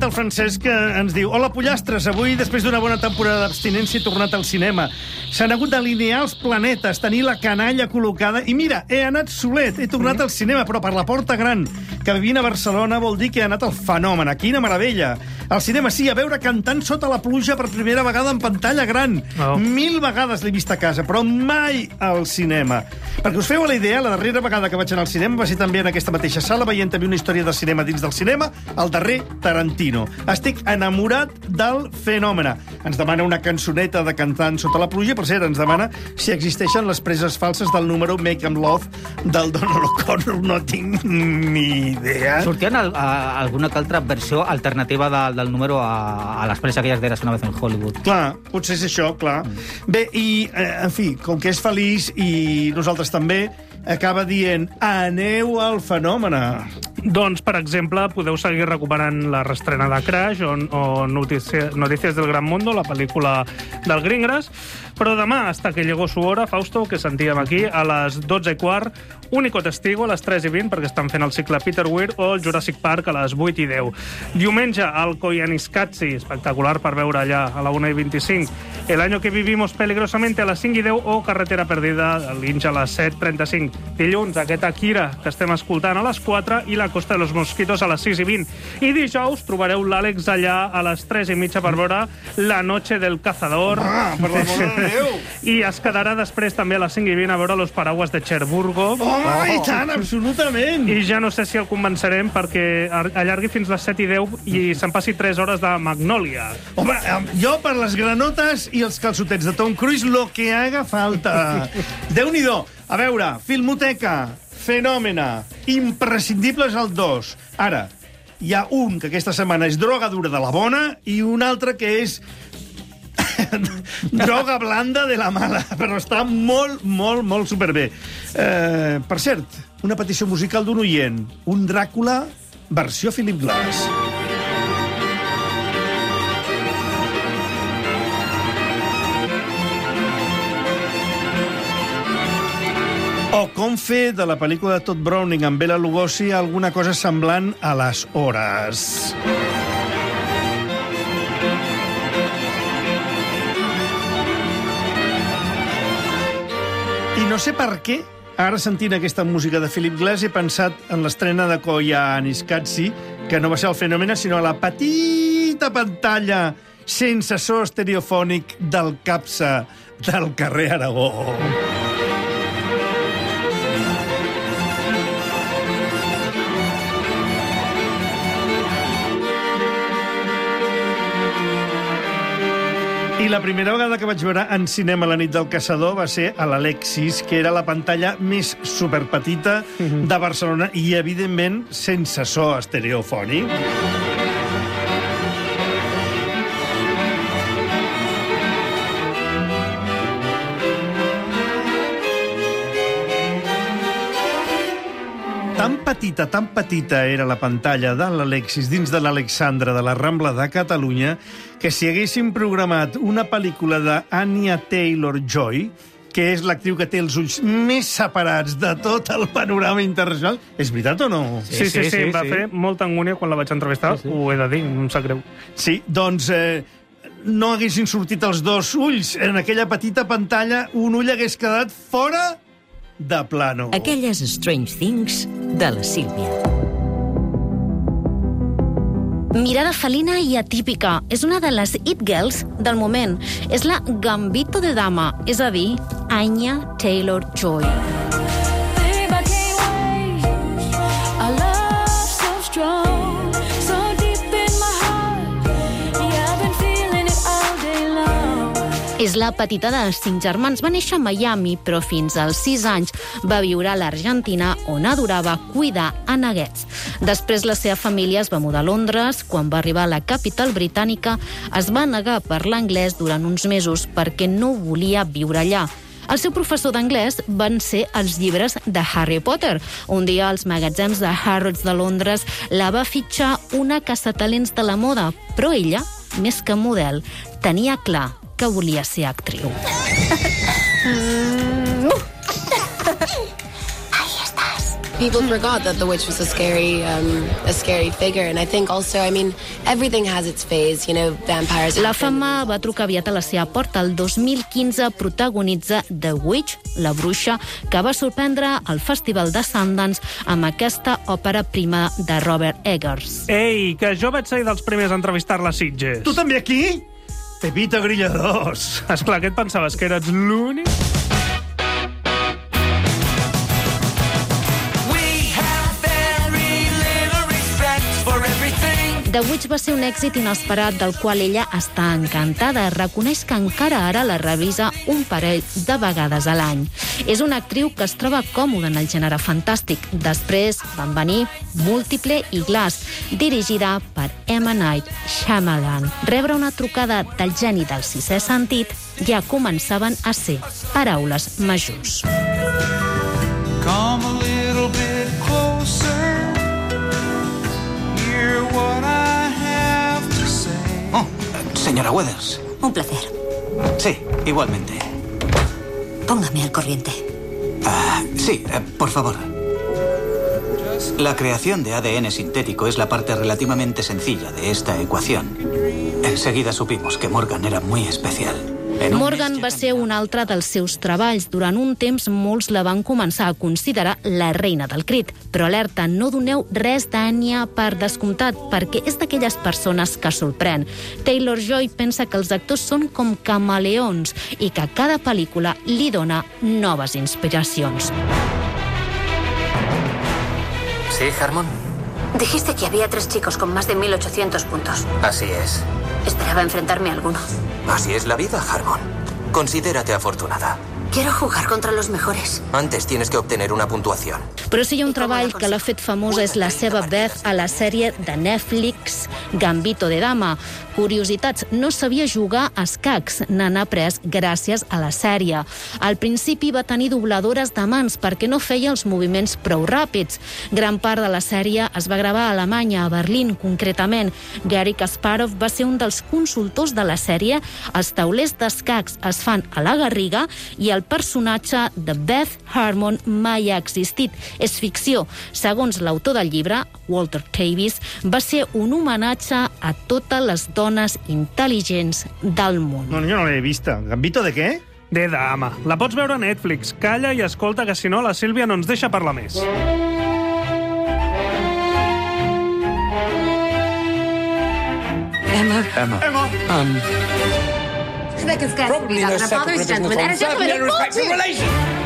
el Francesc, que ens diu: hola, pollastres, avui, després d'una bona temporada d'abstinència, he tornat al cinema. S'han hagut d'alinear els planetes, tenir la canalla col·locada, i mira, he anat solet, he tornat al cinema, però per la porta gran, que vivint a Barcelona vol dir que he anat al Fenomen. Quina meravella! Al cinema, sí, a veure Cantant sota la pluja per primera vegada en pantalla gran. Oh. Mil vegades l'he vist a casa, però mai al cinema. Perquè us feu la idea, la darrera vegada que vaig anar al cinema va ser també en aquesta mateixa sala, veient també una història de cinema dins del cinema, el darrer Tarantino. Estic enamorat del Fenomen. Ens demana una cançoneta de Cantant sota la pluja. Per cert, ens demana si existeixen les preses falses del número Make 'em Love del Donald O'Connor. No tinc ni idea. Sortien al, a, alguna que altra versió alternativa de, del número a, a les preses aquelles d'Eres una vez en Hollywood. Clar, potser és això, clar. Mm. Bé, i, eh, en fi, com que és feliç i nosaltres també, acaba dient: aneu al Fenomen. Doncs, per exemple, podeu seguir recuperant la reestrena de Crash o, o Notícies, Notícies del Gran Mundo, la pel·lícula del Greengrass. Però demà, hasta que llegó su hora, Fausto, que sentíem aquí, a les dotze i quart, Único Testigo, a les tres i vint, perquè estan fent el cicle Peter Weir, o el Jurassic Park a les vuit i deu. Diumenge, al Koyaanisqatsi, espectacular per veure allà, a la una i vint-i-cinc. El año que vivimos peligrosamente, a les cinc i deu, o Carretera perdida, al Inch a les set i trenta-cinc. Dilluns, aquest Akira, que estem escoltant, a les quatre, i la Costa de los Mosquitos a les sis i vint. I dijous trobareu l'Àlex allà a les tres i mitja per veure La Noche del Cazador. Ah, per l'amor de Déu! I es quedarà després també a les cinc i vint a veure Los Paraguas de Cherburgo. Oh, oh, i tant, absolutament! I ja no sé si el convencerem perquè allargui fins les set i deu i se'n passi tres hores de Magnolia. Home, jo per les granotes i els calçotets de Tom Cruise, lo que haga falta. Déu-n'hi-do. A veure, Filmoteca, Fenòmena, imprescindibles el dos. Ara, hi ha un que aquesta setmana és droga dura de la bona i un altre que és droga blanda de la mala, però està molt, molt, molt superbé. Eh, per cert, una petició musical d'un oient, un Dràcula versió Philip Glass. O com fer de la pel·lícula de Todd Browning amb Bela Lugosi alguna cosa semblant a Les Hores. I no sé per què, ara sentint aquesta música de Philip Glass, he pensat en l'estrena de Koyaanisqatsi, que no va ser el Fenòmena, sinó a la petita pantalla sense so estereofònic del Capsa del carrer Aragó. I la primera vegada que vaig veure en cinema La nit del caçador va ser a l'Alexis, que era la pantalla més superpetita de Barcelona i, evidentment, sense so estereofònic. Tan petita, tan petita era la pantalla de l'Alexis dins de l'Alexandra de la Rambla de Catalunya que si haguéssim programat una pel·lícula d'Anya Taylor-Joy, que és l'actriu que té els ulls més separats de tot el panorama internacional, és veritat o no? Sí, sí, sí, sí, sí em va sí. fer molta angúnia quan la vaig entrevistar, sí, sí. Ho he de dir, no em sap greu. Sí, doncs eh, no haguessin sortit els dos ulls. En aquella petita pantalla un ull hagués quedat fora de plano. Aquelles Strange Things de la Sílvia. Mirada felina i atípica. És una de les it girls del moment. És la Gambito de Dama, és a dir, Anya Taylor-Joy. És la petita de cinc germans. Va néixer a Miami, però fins als sis anys va viure a l'Argentina, on adorava cuidar a neguets. Després la seva família es va mudar a Londres. Quan va arribar a la capital britànica, es va negar a parlar anglès durant uns mesos perquè no volia viure allà. El seu professor d'anglès van ser els llibres de Harry Potter. Un dia, als magatzems de Harrods de Londres, la va fitxar una caçatalents de la moda, però ella, més que model, tenia clar que volia ser actriu. Ahí estás. people forgot that the witch was a scary, um, a scary figure. And I think also, I mean, everything has its phase, you know, vampires... La fama va trucar aviat a la seva porta. El dos mil quinze protagonitza The Witch, la bruixa, que va sorprendre al Festival de Sundance amb aquesta òpera prima de Robert Eggers. Ei, que jo vaig ser dels primers a entrevistar-la a Sitges. Tu també aquí? Pepito Grilladors. Esclar, què et pensaves, que eres l'únic? The Witch va ser un èxit inesperat del qual ella està encantada. Reconeix que encara ara la revisa un parell de vegades a l'any. És una actriu que es troba còmoda en el gènere fantàstic. Després van venir Múltiple i Glass, dirigida per M. Night Shyamalan. Rebre una trucada del geni del sisè sentit ja començaven a ser paraules majors. Come a little bit closer. Hear what I have to say. Oh, señora Weathers. Un placer. Sí, igualmente. Póngame al corriente. Ah, sí, eh, por favor. La creación de A D N sintético es la parte relativamente sencilla de esta ecuación. Enseguida supimos que Morgan era muy especial. Morgan va ser un altre dels seus treballs. Durant un temps, molts la van començar a considerar la reina del crit. Però alerta, no doneu res d'Anya per descomptat, perquè és d'aquelles persones que sorprèn. Taylor-Joy pensa que els actors són com camaleons i que cada pel·lícula li dona noves inspiracions. ¿Sí, Harmon? Dijiste que había tres chicos con más de mil ochocientos puntos. Así es. Esperaba enfrentarme a alguno. Así es la vida, Harmon. Considérate afortunada. Quiero jugar contra los mejores. Antes tienes que obtener una puntuación. Però si hi ha un treball que l'ha fet famosa és la seva Beth a la sèrie de Netflix Gambito de Dama. Curiositats, no sabia jugar a escacs, n'han après gràcies a la sèrie. Al principi va tenir dobladores de mans perquè no feia els moviments prou ràpids. Gran part de la sèrie es va gravar a Alemanya, a Berlín concretament. Gary Kasparov va ser un dels consultors de la sèrie. Els taulers d'escacs es fan a la Garriga i el personatge de Beth Harmon mai ha existit. És ficció. Segons l'autor del llibre, Walter Tevis, va ser un homenatge a totes les dones intel·ligents del món. No, jo no l'he vista. Gambito de què? De dama. La pots veure a Netflix. Calla i escolta, que si no la Sílvia no ens deixa parlar més. Emma. Emma. Emma. Um... There can scarcely be that. A father is a gentleman and a gentleman is fortune.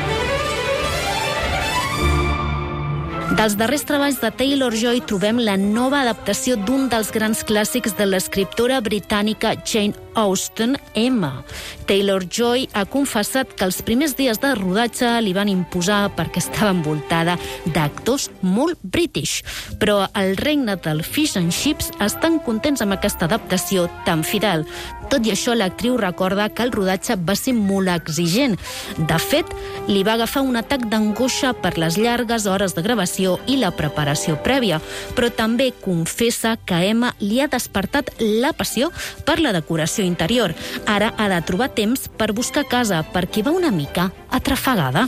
Dels darrers treballs de Taylor-Joy trobem la nova adaptació d'un dels grans clàssics de l'escriptora britànica Jane Austen, Emma. Taylor-Joy ha confessat que els primers dies de rodatge li van imposar perquè estava envoltada d'actors molt british. Però el regne del fish and chips estan contents amb aquesta adaptació tan fidel. Tot i això, l'actriu recorda que el rodatge va ser molt exigent. De fet, li va agafar un atac d'angoixa per les llargues hores de gravació i la preparació prèvia, però també confessa que a Emma li ha despertat la passió per la decoració interior. Ara ha de trobar temps per buscar casa, perquè va una mica atrafegada.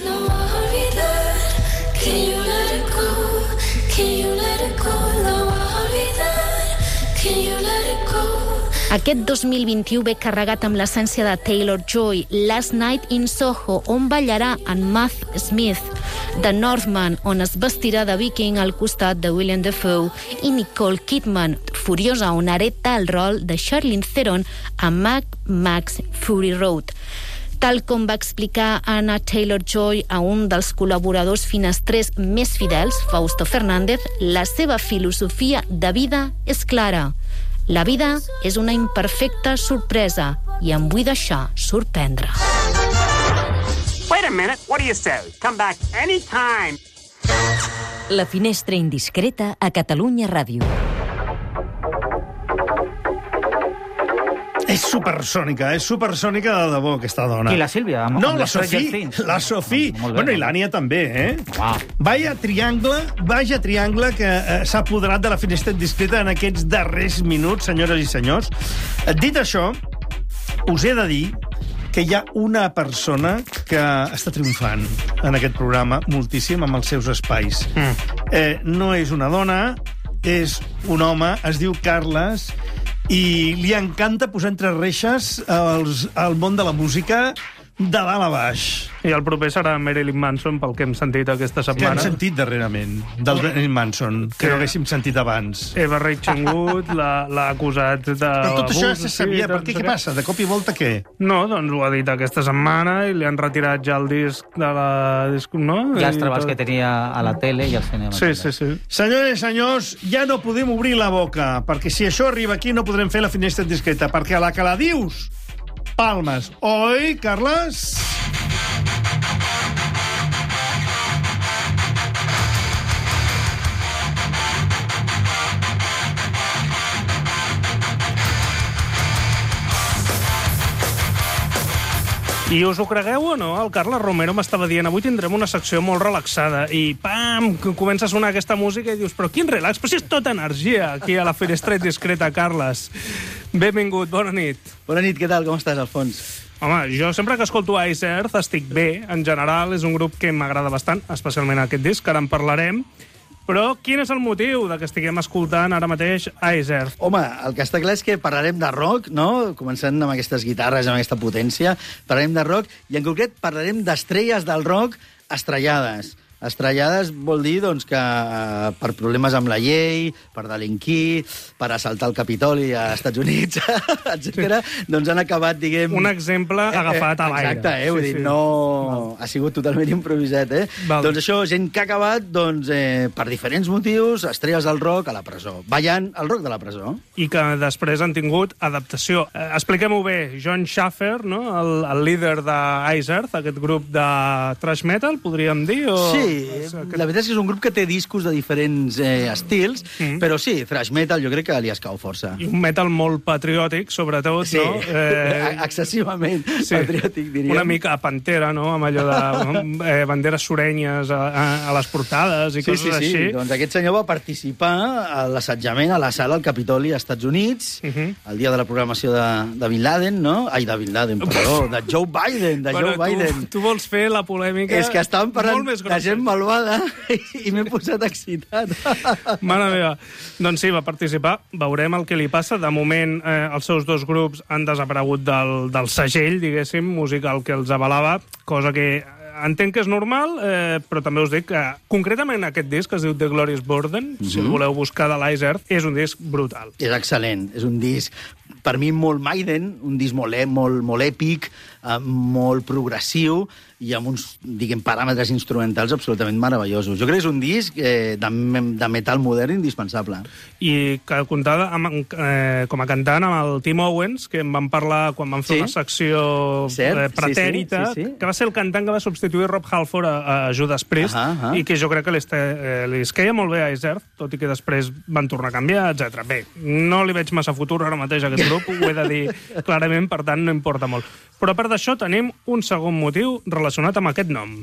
Aquest dos mil vint-i-u ve carregat amb l'essència de Taylor-Joy. Last Night in Soho, on ballarà en Matt Smith, The Northman, on es vestirà de viking al costat de William Dafoe, i Nicole Kidman, Furiosa, on hereta el rol de Charlize Theron a Mad Max Fury Road. Tal com va explicar Anna Taylor-Joy a un dels col·laboradors finestrers més fidels, Fausto Fernández, la seva filosofia de vida és clara. La vida és una imperfecta sorpresa i em vull deixar sorprendre. Wait a minute, what do you say? Come back anytime. La finestra indiscreta a Catalunya Ràdio. És supersònica, és supersònica de debò, aquesta dona. Qui, la Sílvia? Amb, no, amb la Sofí, la Sofí. Molt bé, bueno, molt i l'Ània també, eh? Wow. Vaya triangle, vaja triangle que eh, s'ha apoderat de la finestra indiscreta en aquests darrers minuts, senyores i senyors. Dit això, us he de dir que hi ha una persona que està triomfant en aquest programa moltíssim amb els seus espais. Mm. Eh, no és una dona, és un home, es diu Carles, i li encanta posar entre reixes els, el món de la música de dalt a baix. I el proper serà Marilyn Manson, pel que hem sentit aquesta setmana. Que hem sentit darrerament, del Marilyn Manson, que no haguéssim sentit abans. Eva Rachel-Wood l'ha acusat de... Però tot això ja se sabia, per què? Què passa? De cop i volta què? No, doncs ho ha dit aquesta setmana i li han retirat ja el disc de la... no? Ja els treballs que tenia a la tele i al cinema. Sí, sí, sí. Senyores i senyors, ja no podem obrir la boca, perquè si això arriba aquí no podrem fer la finestra discreta, perquè a la que la dius... palmes. Oi, Carles? I us ho cregueu o no? El Carles Romero m'estava dient avui tindrem una secció molt relaxada i pam, comença a sonar aquesta música i dius, però quin relax, però si és tota energia aquí a la finestra discreta, Carles. Benvingut, bona nit. Bona nit, què tal? Com estàs, Alfons? Home, jo sempre que escolto Ice Earth estic bé, en general, és un grup que m'agrada bastant, especialment aquest disc, que ara en parlarem. Però quin és el motiu de que estiguem escoltant ara mateix Ice Earth? Home, el que està clar és que parlarem de rock, no? Començant amb aquestes guitarres, amb aquesta potència, parlarem de rock, i en concret parlarem d'estrelles del rock estrellades. Estrellades vol dir doncs, que eh, per problemes amb la llei, per delinquir, per assaltar el Capitoli als Estats Units, etcètera, doncs han acabat, diguem... Un exemple agafat a l'aire. Exacte, eh? Vull sí, dir, sí. no... Val. Ha sigut totalment improvisat, eh? Val. Doncs això, gent que ha acabat, doncs, eh, per diferents motius, estrelles del rock a la presó, ballant el rock de la presó. I que després han tingut adaptació. Eh, Expliquem-ho bé, Jon Schaffer, no? el, el líder de Ice Earth, aquest grup de thrash metal, podríem dir? O... Sí, la veritat és que és un grup que té discos de diferents eh, estils, mm. però sí, thrash metal jo crec que li escau força. I un metal molt patriòtic, sobretot, sí. no? Eh... Excessivament sí. patriòtic, diríem. Una mica a Pantera, no? Amb allò de eh, banderes surenyes a, a, a les portades i sí, coses sí, sí. així. Doncs aquest senyor va participar a l'assetjament a la sala al Capitoli als Estats Units, uh -huh. el dia de la programació de, de Bin Laden, no? Ai, de Bin Laden, perdó, de Joe Biden, de bueno, Joe Biden. Tu, tu vols fer la polèmica... És que estàvem parlant de gent malvada i m'he posat excitat. Mare meva. Doncs sí, va participar. Veurem el que li passa. De moment, eh, els seus dos grups han desaparegut del, del segell, diguéssim, musical que els avalava, cosa que entenc que és normal, eh, però també us dic que concretament aquest disc, que es diu The Glorious Burden, mm-hmm. si el voleu buscar de l'Ice Earth, és un disc brutal. És excel·lent. És un disc, per mi, molt Maiden, un disc molt, molt, molt èpic, eh, molt progressiu, i amb uns, diguem, paràmetres instrumentals absolutament meravellosos. Jo crec que és un disc eh, de, de metal modern indispensable. I que comptava amb, eh, com a cantant amb el Tim Owens, que en vam parlar quan vam fer sí. una secció eh, pretèrita, sí, sí, sí, sí. que va ser el cantant que va substituir Rob Halford a, a Judas Priest, uh -huh, uh -huh. i que jo crec que li, este, eh, li queia molt bé a Ice Earth, tot i que després van tornar a canviar, etcètera. Bé, no li veig massa futur ara mateix a aquest grup, ho he de dir clarament, per tant no importa molt. Però a part d'això tenim un segon motiu relacionat amb aquest nom.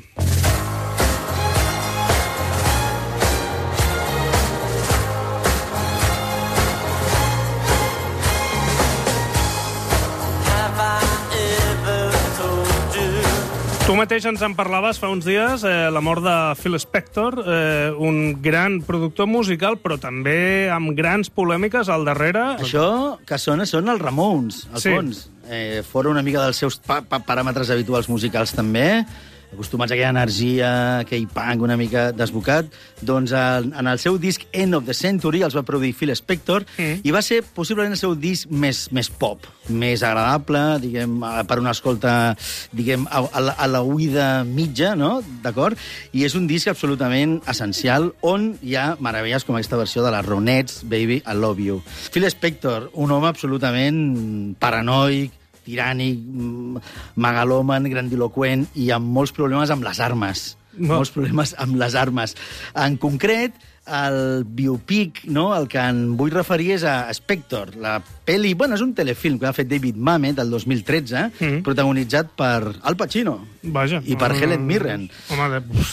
Tu mateix ens en parlaves fa uns dies, eh, la mort de Phil Spector, eh, un gran productor musical, però també amb grans polèmiques al darrere. Això que sona són els Ramones, al sí. fons. Eh, fora una mica dels seus pa pa paràmetres habituals musicals també, acostumats a aquella energia, aquell punk una mica desbocat, doncs en, en el seu disc End of the Century els va produir Phil Spector mm. i va ser possiblement el seu disc més, més pop, més agradable, diguem, per una escolta, diguem, a, a, la, a la oïda mitja, no?, d'acord? I és un disc absolutament essencial on hi ha meravelles com aquesta versió de les Ronettes, Baby, I Love You. Phil Spector, un home absolutament paranoic, tirànic, megalòman, grandiloquent i amb molts problemes amb les armes. No. Molts problemes amb les armes. En concret, el biopic, no?, el que em vull referir és a Spector, la pel·li... Bueno, és un telefilm que ha fet David Mamet el dos mil tretze, mm -hmm. protagonitzat per Al Pacino. Vaja. I per mm -hmm. Helen Mirren. Home, de...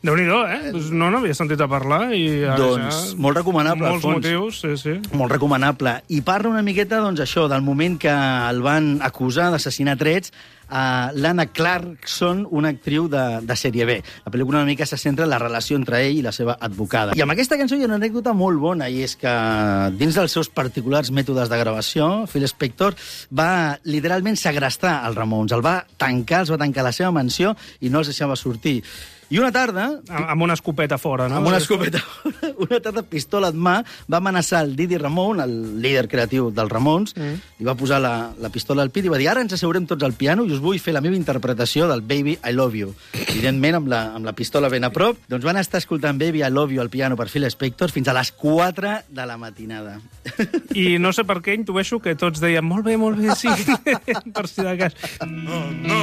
Déu-n'hi-do, eh? No n'havia sentit a parlar i ara doncs, ja... molt recomanable, Molts Alfons. motius, sí, sí. Molt recomanable. I parla una miqueta, doncs, això, del moment que el van acusar d'assassinar trets a l'Anna Clarkson, una actriu de, de sèrie B. La pel·lícula una mica se centra en la relació entre ell i la seva advocada. I amb aquesta cançó hi ha una anècdota molt bona, i és que dins dels seus particulars mètodes de gravació, Phil Spector va literalment segrestar el Ramones. El va tancar, els va tancar a la seva mansió i no els deixava sortir. I una tarda... Amb una escopeta fora, no? Amb una escopeta fora. Una tarda, pistola en mà, va amenaçar el Didi Ramone, el líder creatiu dels Ramones, mm. li va posar la, la pistola al pit i va dir ara ens asseurem tots al piano i us vull fer la meva interpretació del Baby, I Love You. Evidentment, amb la, amb la pistola ben a prop, doncs van estar escoltant Baby, I Love You al piano per Phil Spector fins a les quatre de la matinada. I no sé per què intueixo que tots deien molt bé, molt bé, sí, per si de cas. Oh, no,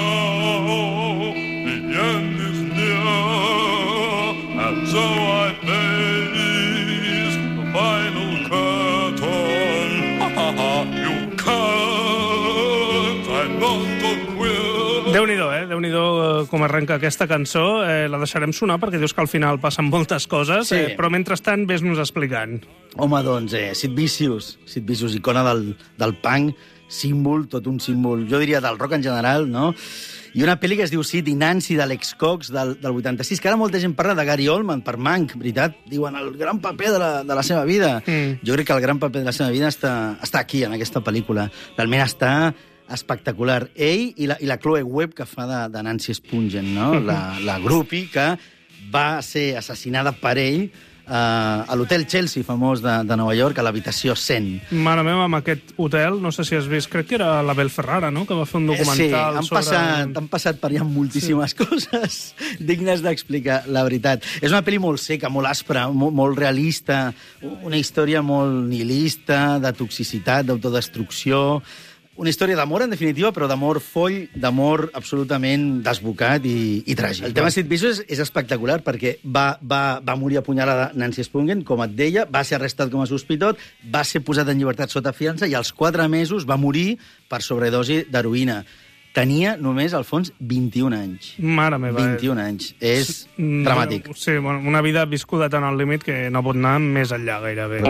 the end is near, and so I face the final curtain. You can't, I'm not a will. Déu-n'hi-do, eh? Déu-n'hi-do com arrenca aquesta cançó. Eh, la deixarem sonar perquè dius que al final passen moltes coses, sí. eh, però mentrestant ves-nos explicant. Home, doncs, eh, Sid Vicious, Sid Vicious, icona del, del punk, símbol, tot un símbol, jo diria del rock en general, no? I una pel·li que es diu Sid i Nancy, de l'Ex Cox, del, del vuitanta-sis, que ara molta gent parla de Gary Oldman per Mank, veritat? Diuen el gran paper de la, de la seva vida. Mm. Jo crec que el gran paper de la seva vida està, està aquí, en aquesta pel·lícula. Realment està espectacular. Ell i la, i la Chloe Webb, que fa de, de Nancy Spungen, no? La, la groupie que va ser assassinada per ell Uh, a l'hotel Chelsea, famós de, de Nova York, a l'habitació cent. Mare meva, amb aquest hotel, no sé si has vist, crec que era la Bel Ferrara, no?, que va fer un documental sí, han sobre... Passat, han passat per allà moltíssimes sí. coses dignes d'explicar, la veritat. És una pel·li molt seca, molt aspra, molt, molt realista, una història molt nihilista, de toxicitat, d'autodestrucció... Una història d'amor, en definitiva, però d'amor foll, d'amor absolutament desbocat i, i tràgic. El tema Sid Vicious és, és espectacular perquè va, va, va morir apunyalada Nancy Spungen, com et deia, va ser arrestat com a sospitot, va ser posat en llibertat sota fiança i als quatre mesos va morir per sobredosi d'heroïna. Tenia només, al fons, vint-i-un anys. Mare meva. vint-i-un anys. És no, dramàtic. Sí, bueno, una vida viscuda tan al límit que no pot anar més enllà, gairebé.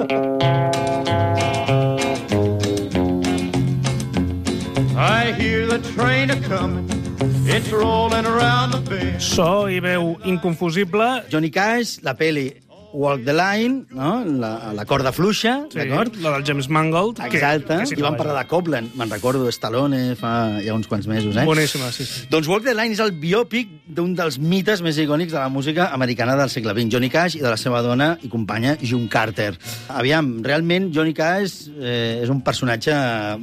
I hear the train a-comin', it's rolling around the bend. So i veu inconfusible. Johnny Cash, la peli Walk the Line, no? la, la corda fluixa, sí, d'acord? La del James Mangold. Exacte, que, que sí, i van parlar de Copland, me'n recordo, Stallone, fa ja uns quants mesos. Eh? Boníssima, sí, sí. Doncs Walk the Line és el biòpic d'un dels mites més icònics de la música americana del segle vint, Johnny Cash, i de la seva dona i companya, June Carter. Aviam, realment, Johnny Cash eh, és un personatge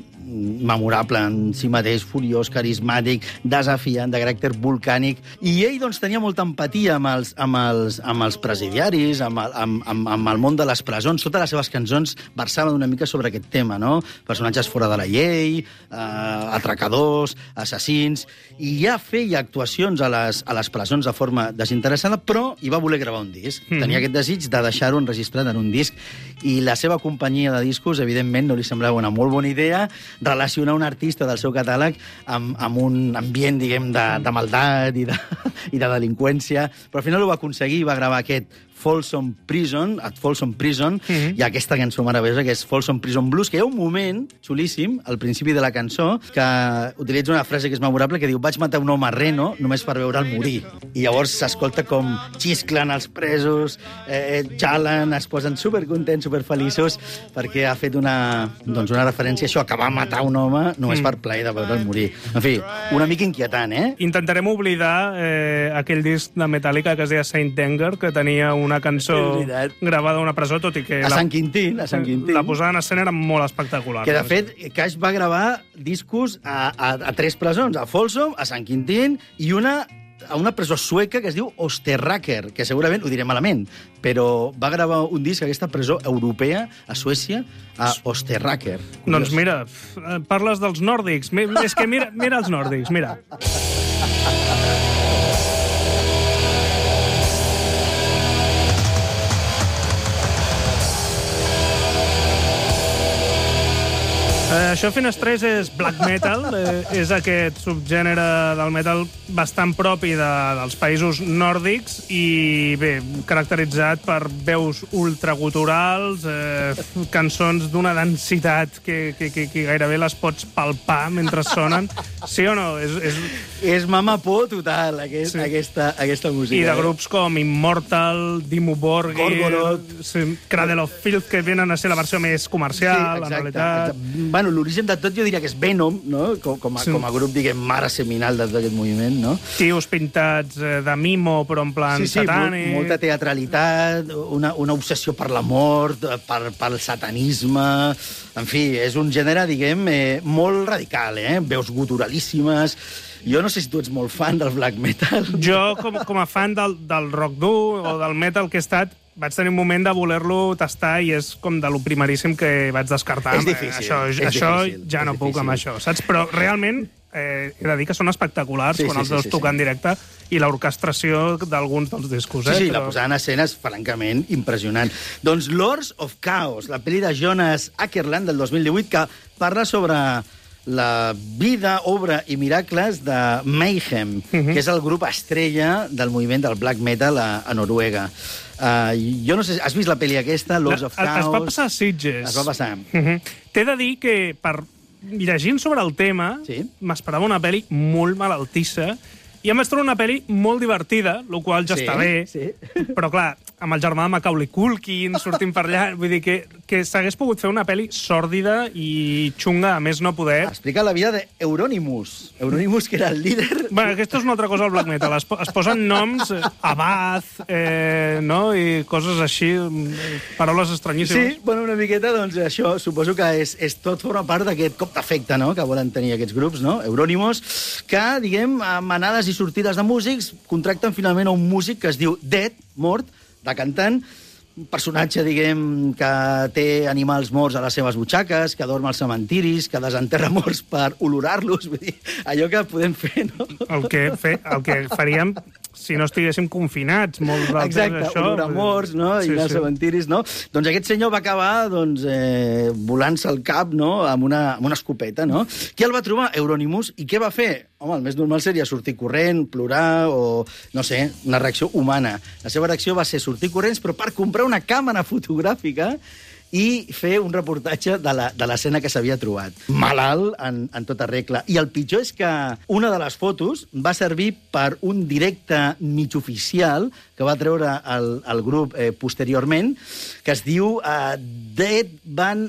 memorable en si mateix, furiós, carismàtic, desafiant, de caràcter volcànic, i ell doncs, tenia molta empatia amb els, amb els, amb els presidiaris, amb el, amb, amb, amb el món de les presons. Totes les seves cançons versaven una mica sobre aquest tema, no? Personatges fora de la llei, eh, atracadors, assassins, i ja feia actuacions a les, a les presons de forma desinteressada, però hi va voler gravar un disc. Mm-hmm. Tenia aquest desig de deixar-ho enregistrat en un disc, i la seva companyia de discos, evidentment, no li semblava una molt bona idea relacionar un artista del seu catàleg amb, amb un ambient, diguem, de, de maldat i de, i de delinqüència, però al final ho va aconseguir i va gravar aquest Folsom Prison, at Folsom Prison, mm-hmm. i aquesta cançó meravellosa que és Folsom Prison Blues, que hi ha un moment xulíssim, al principi de la cançó, que utilitza una frase que és memorable, que diu vaig matar un home a Reno només per veure'l morir. I llavors s'escolta com xisclen els presos, eh, xalen, es posen supercontents, superfeliços, perquè ha fet una, doncs una referència a això, que va matar un home només mm. per plaer de veure'l morir. En fi, una mica inquietant, eh? Intentarem oblidar eh, aquell disc de Metallica que es deia Saint Anger, que tenia una cançó gravada a una presó, tot i que... A Sant Quintín, a Sant Quintín. La posada en escena era molt espectacular. Que, de fet, Cash va gravar discos a, a, a tres presons, a Folsom, a Sant Quintín, i una a una presó sueca que es diu Osterraker, que segurament ho diré malament, però va gravar un disc a aquesta presó europea, a Suècia, a Osterraker. Doncs mira, parles dels nòrdics. És que mira, mira els nòrdics, mira. això Finestrés és black metal, eh, és aquest subgènere del metal bastant propi de, dels països nòrdics i, bé, caracteritzat per veus ultraguturals, eh, cançons d'una densitat que, que, que, que gairebé les pots palpar mentre sonen. Sí o no? És, és... és mamapó total, aquest, sí. aquesta, aquesta música. I de grups com Immortal, Dimmu Borgir, sí, Cradle of Filth, que venen a ser la versió més comercial, sí, en realitat. Exacte. Bueno, l'origen de tot jo diria que és Venom, no? Com, com, a, sí. com a grup, diguem, mare seminal de tot aquest moviment, no? Tios pintats de mimo, però en plan sí, sí, satànic. Molt, molta teatralitat, una, una obsessió per la mort, per, pel satanisme... En fi, és un gènere, diguem, eh, molt radical, eh? Veus guturalíssimes... Jo no sé si tu ets molt fan del black metal. Jo, com, com a fan del, del rock dur o del metal que he estat, vaig tenir un moment de voler-lo tastar i és com de lo primeríssim que vaig descartar. És difícil. Això, és això difícil, ja no és puc difícil. amb això, saps? Però realment eh, he de dir que són espectaculars sí, quan sí, els veus sí, sí, tocar sí. en directe i l'orquestració d'alguns dels discos. Sí, eh? sí, Però... la posada en escena és francament impressionant. Doncs Lords of Chaos, la pel·li de Jonas Åkerlund del dos mil divuit, que parla sobre la vida, obra i miracles de Mayhem, uh-huh. que és el grup estrella del moviment del black metal a, a Noruega. Uh, jo no sé, has vist la pel·li aquesta, Lords la, of Chaos? Es va passar a Sitges. Es va passar. Uh-huh. T'he de dir que, per llegint sobre el tema, sí? m'esperava una pel·li molt malaltissa i em vaig trobar una pel·li molt divertida, el qual ja sí, està bé, sí. però clar, amb el germà de Macaulay Culkin sortint per allà, vull dir que, que s'hagués pogut fer una pel·li sòrdida i xunga, a més no poder. Explica la vida d'Euronymous. Euronymous, que era el líder... Bueno, aquesta és una altra cosa al black metal. Es, es posen noms, eh, Abath, eh, no? I coses així, paraules estranyíssimes. Sí, bueno, una miqueta, doncs això, suposo que és, és tot forma part d'aquest cop d'efecte, no?, que volen tenir aquests grups, no?, Euronymous, que, diguem, amb anades i sortides de músics, contracten finalment a un músic que es diu Dead, mort, de cantant, un personatge, diguem, que té animals morts a les seves butxaques, que dorm als cementiris, que desenterra morts per olorar-los, vull dir, allò que podem fer, no? El que, fe, el que faríem si no estiguéssim confinats, molts d'altres, exacte, això... olorar morts, no?, sí, i als sí. cementiris, no? Doncs aquest senyor va acabar, doncs, eh, volant-se el cap, no?, amb una, amb una escopeta, no? Qui el va trobar? Euronymous. I què va fer? Home, el més normal seria sortir corrent, plorar o, no sé, una reacció humana. La seva reacció va ser sortir corrents, però per comprar una càmera fotogràfica i fer un reportatge de l'escena que s'havia trobat. Malalt, en, en tota regla. I el pitjor és que una de les fotos va servir per un directe mig oficial que va treure el, el grup eh, posteriorment, que es diu uh, Dead Van...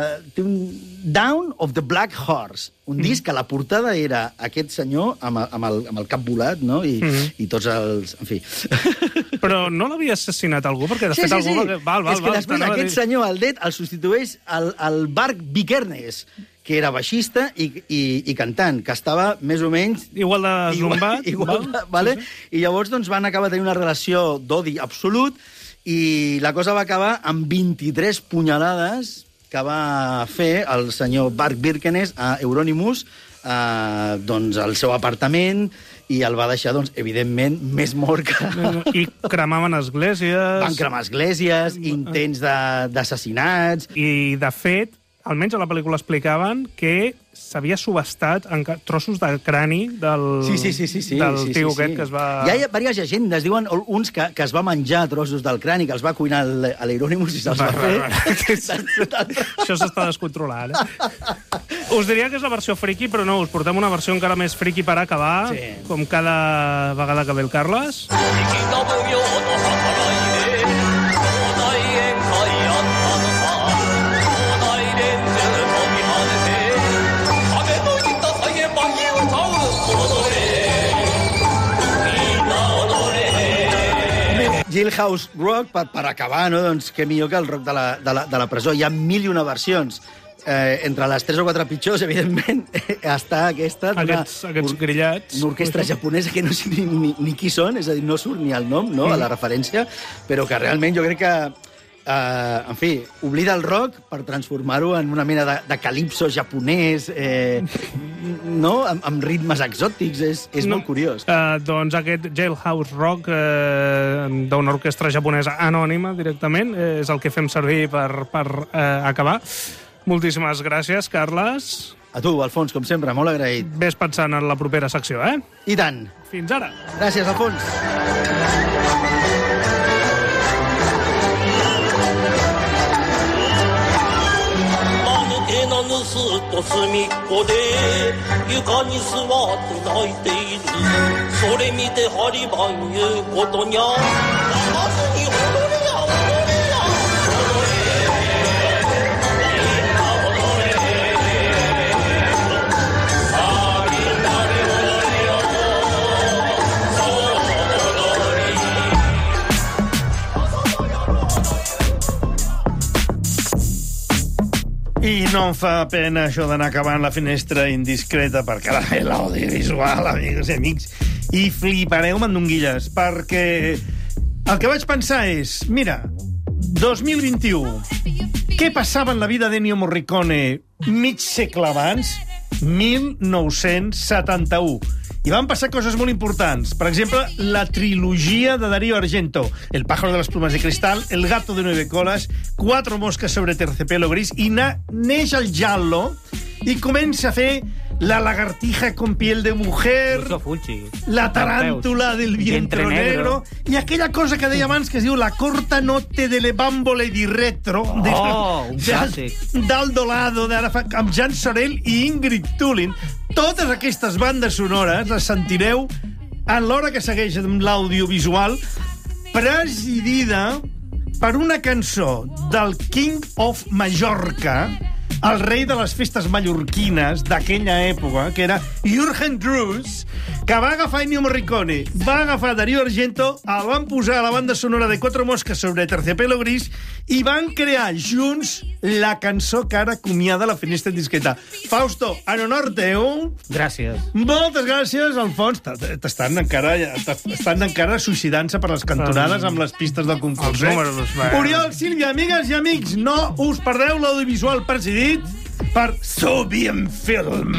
Uh, Down of the Black Horse. Un mm. disc que la portada era aquest senyor amb, amb, el, amb el cap volat, no?, i, mm. i tots els... En fi... Però no l'havia assassinat algú? Perquè de sí, fet sí, algú... sí. Val, val, és que val, després aquest senyor, el Dead, el substitueix el, el Bart Vikernes, que era baixista i, i, i cantant, que estava més o menys... Igual de zumbat. Igual, igual, vale? Sí, sí. I llavors doncs, van acabar tenint una relació d'odi absolut i la cosa va acabar amb vint-i-tres punyalades que va fer el senyor Bart Vikernes a Euronymous, eh, doncs, al seu apartament, i el va deixar, doncs, evidentment, més mort que... I cremaven esglésies... Van cremar esglésies, intents d'assassinats... I, de fet, almenys a la pel·lícula explicaven que s'havia subestat en trossos de crani del, sí, sí, sí, sí, sí, del sí, tio sí, aquest sí. que es va... Hi ha diverses llegendes, diuen uns que, que es va menjar trossos del crani, que els va cuinar a l'Euronymous i se'ls va, va fer... Això s'està descontrolant, eh? Us diria que és la versió friki, però no, us portem una versió encara més friki per acabar, sí. com cada vegada que ve el Carles. Jailhouse Rock, per, per acabar, no? Doncs què millor que el rock de la, de la, de la presó. Hi ha mil i una versions. Eh, entre les tres o quatre pitjors, evidentment, està aquesta... Aquests, aquests grillats. Una orquestra japonesa que no sé ni, ni, ni qui són, és a dir, no surt ni el nom, no?, mm. a la referència, però que realment jo crec que... Uh, en fi, oblida el rock per transformar-ho en una mena de, de calipso japonès, eh, no? Amb, amb ritmes exòtics, és, és no. molt curiós. Uh, doncs aquest Jailhouse Rock uh, d'una orquestra japonesa anònima, directament, eh, és el que fem servir per, per uh, acabar. Moltíssimes gràcies, Carles. A tu, Alfons, com sempre, molt agraït. Ves pensant en la propera secció, eh? I tant. Fins ara. Gràcies, Alfons. I no em fa pena això d'anar acabant la finestra indiscreta, perquè ara ve l'audiovisual, amigues i amics, i flipareu mandonguilles, perquè el que vaig pensar és, mira, dos mil vint-i-u, què passava en la vida d'Ennio Morricone mig segle abans? mil nou-cents setanta-u. I van passar coses molt importants. Per exemple, la trilogia de Darío Argento. El pájaro de las plumas de cristal, El gato de nueve colas, Cuatro moscas sobre terciopelo gris, i na, neix el giallo i comença a fer La lagartija con piel de mujer, La tarántula del vientre negro, i aquella cosa que deia abans que es diu La corta notte delle bambole di retro, de, Oh, un clàssic. d'Aldo Lado, amb Jan Sorel i Ingrid Tullin. Totes aquestes bandes sonores les sentireu en l'hora que segueix amb l'audiovisual, presidida per una cançó del King of Mallorca, el rei de les festes mallorquines d'aquella època, que era Jürgen Drews, que va agafar Ennio Morricone, va agafar Darío Argento, el van posar a la banda sonora de Cuatro moscas sobre terciopelo gris i van crear junts la cançó que ara acomiada la finestra discreta. Fausto, en honor teu... Gràcies. Moltes gràcies, Alfons. T'estan encara, estan encara suïcidant-se per les cantonades amb les pistes del concurs. Els números, eh? Oriol, Sílvia, amigues i amics, no us perdeu l'audiovisual presidit per So Bien Film.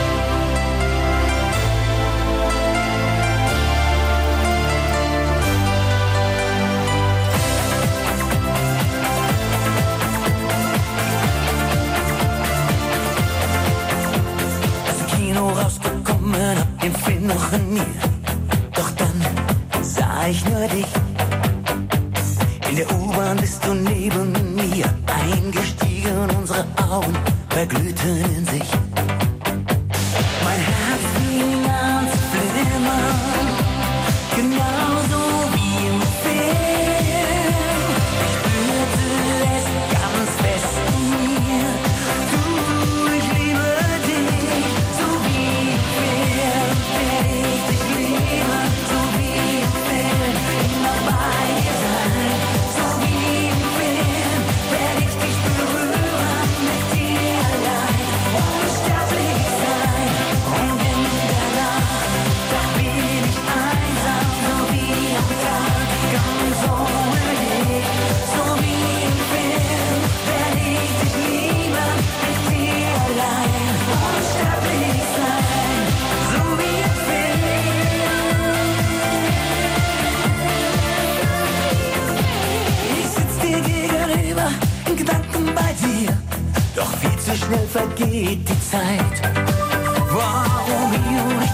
Rausgekommen, hab den Film noch in mir. Doch dann sah ich nur dich. In der U-Bahn bist du neben mir eingestiegen, unsere Augen verglühten in sich. Mein Herz fing an zu flimmern, genauso wie im Film. Ich spürte es ganz fest in mir. Du, ich liebe dich, so wie im Film. Werde ich dich lieben, so wie im Film. Immer bei dir sein, so wie im Film. Werde ich dich berühren, mit dir allein. Unsterblich sein, und in der Nacht, da bin ich einsam, so wie am Tag. Ganz ohne dich, so wie im Film. Werde ich dich lieben, mit dir allein. Unsterblich sein, so wie im Film. Ich sitz dir gegenüber, in Gedanken bei dir. Doch viel zu schnell vergeht die Zeit. Wow, Romeo, ich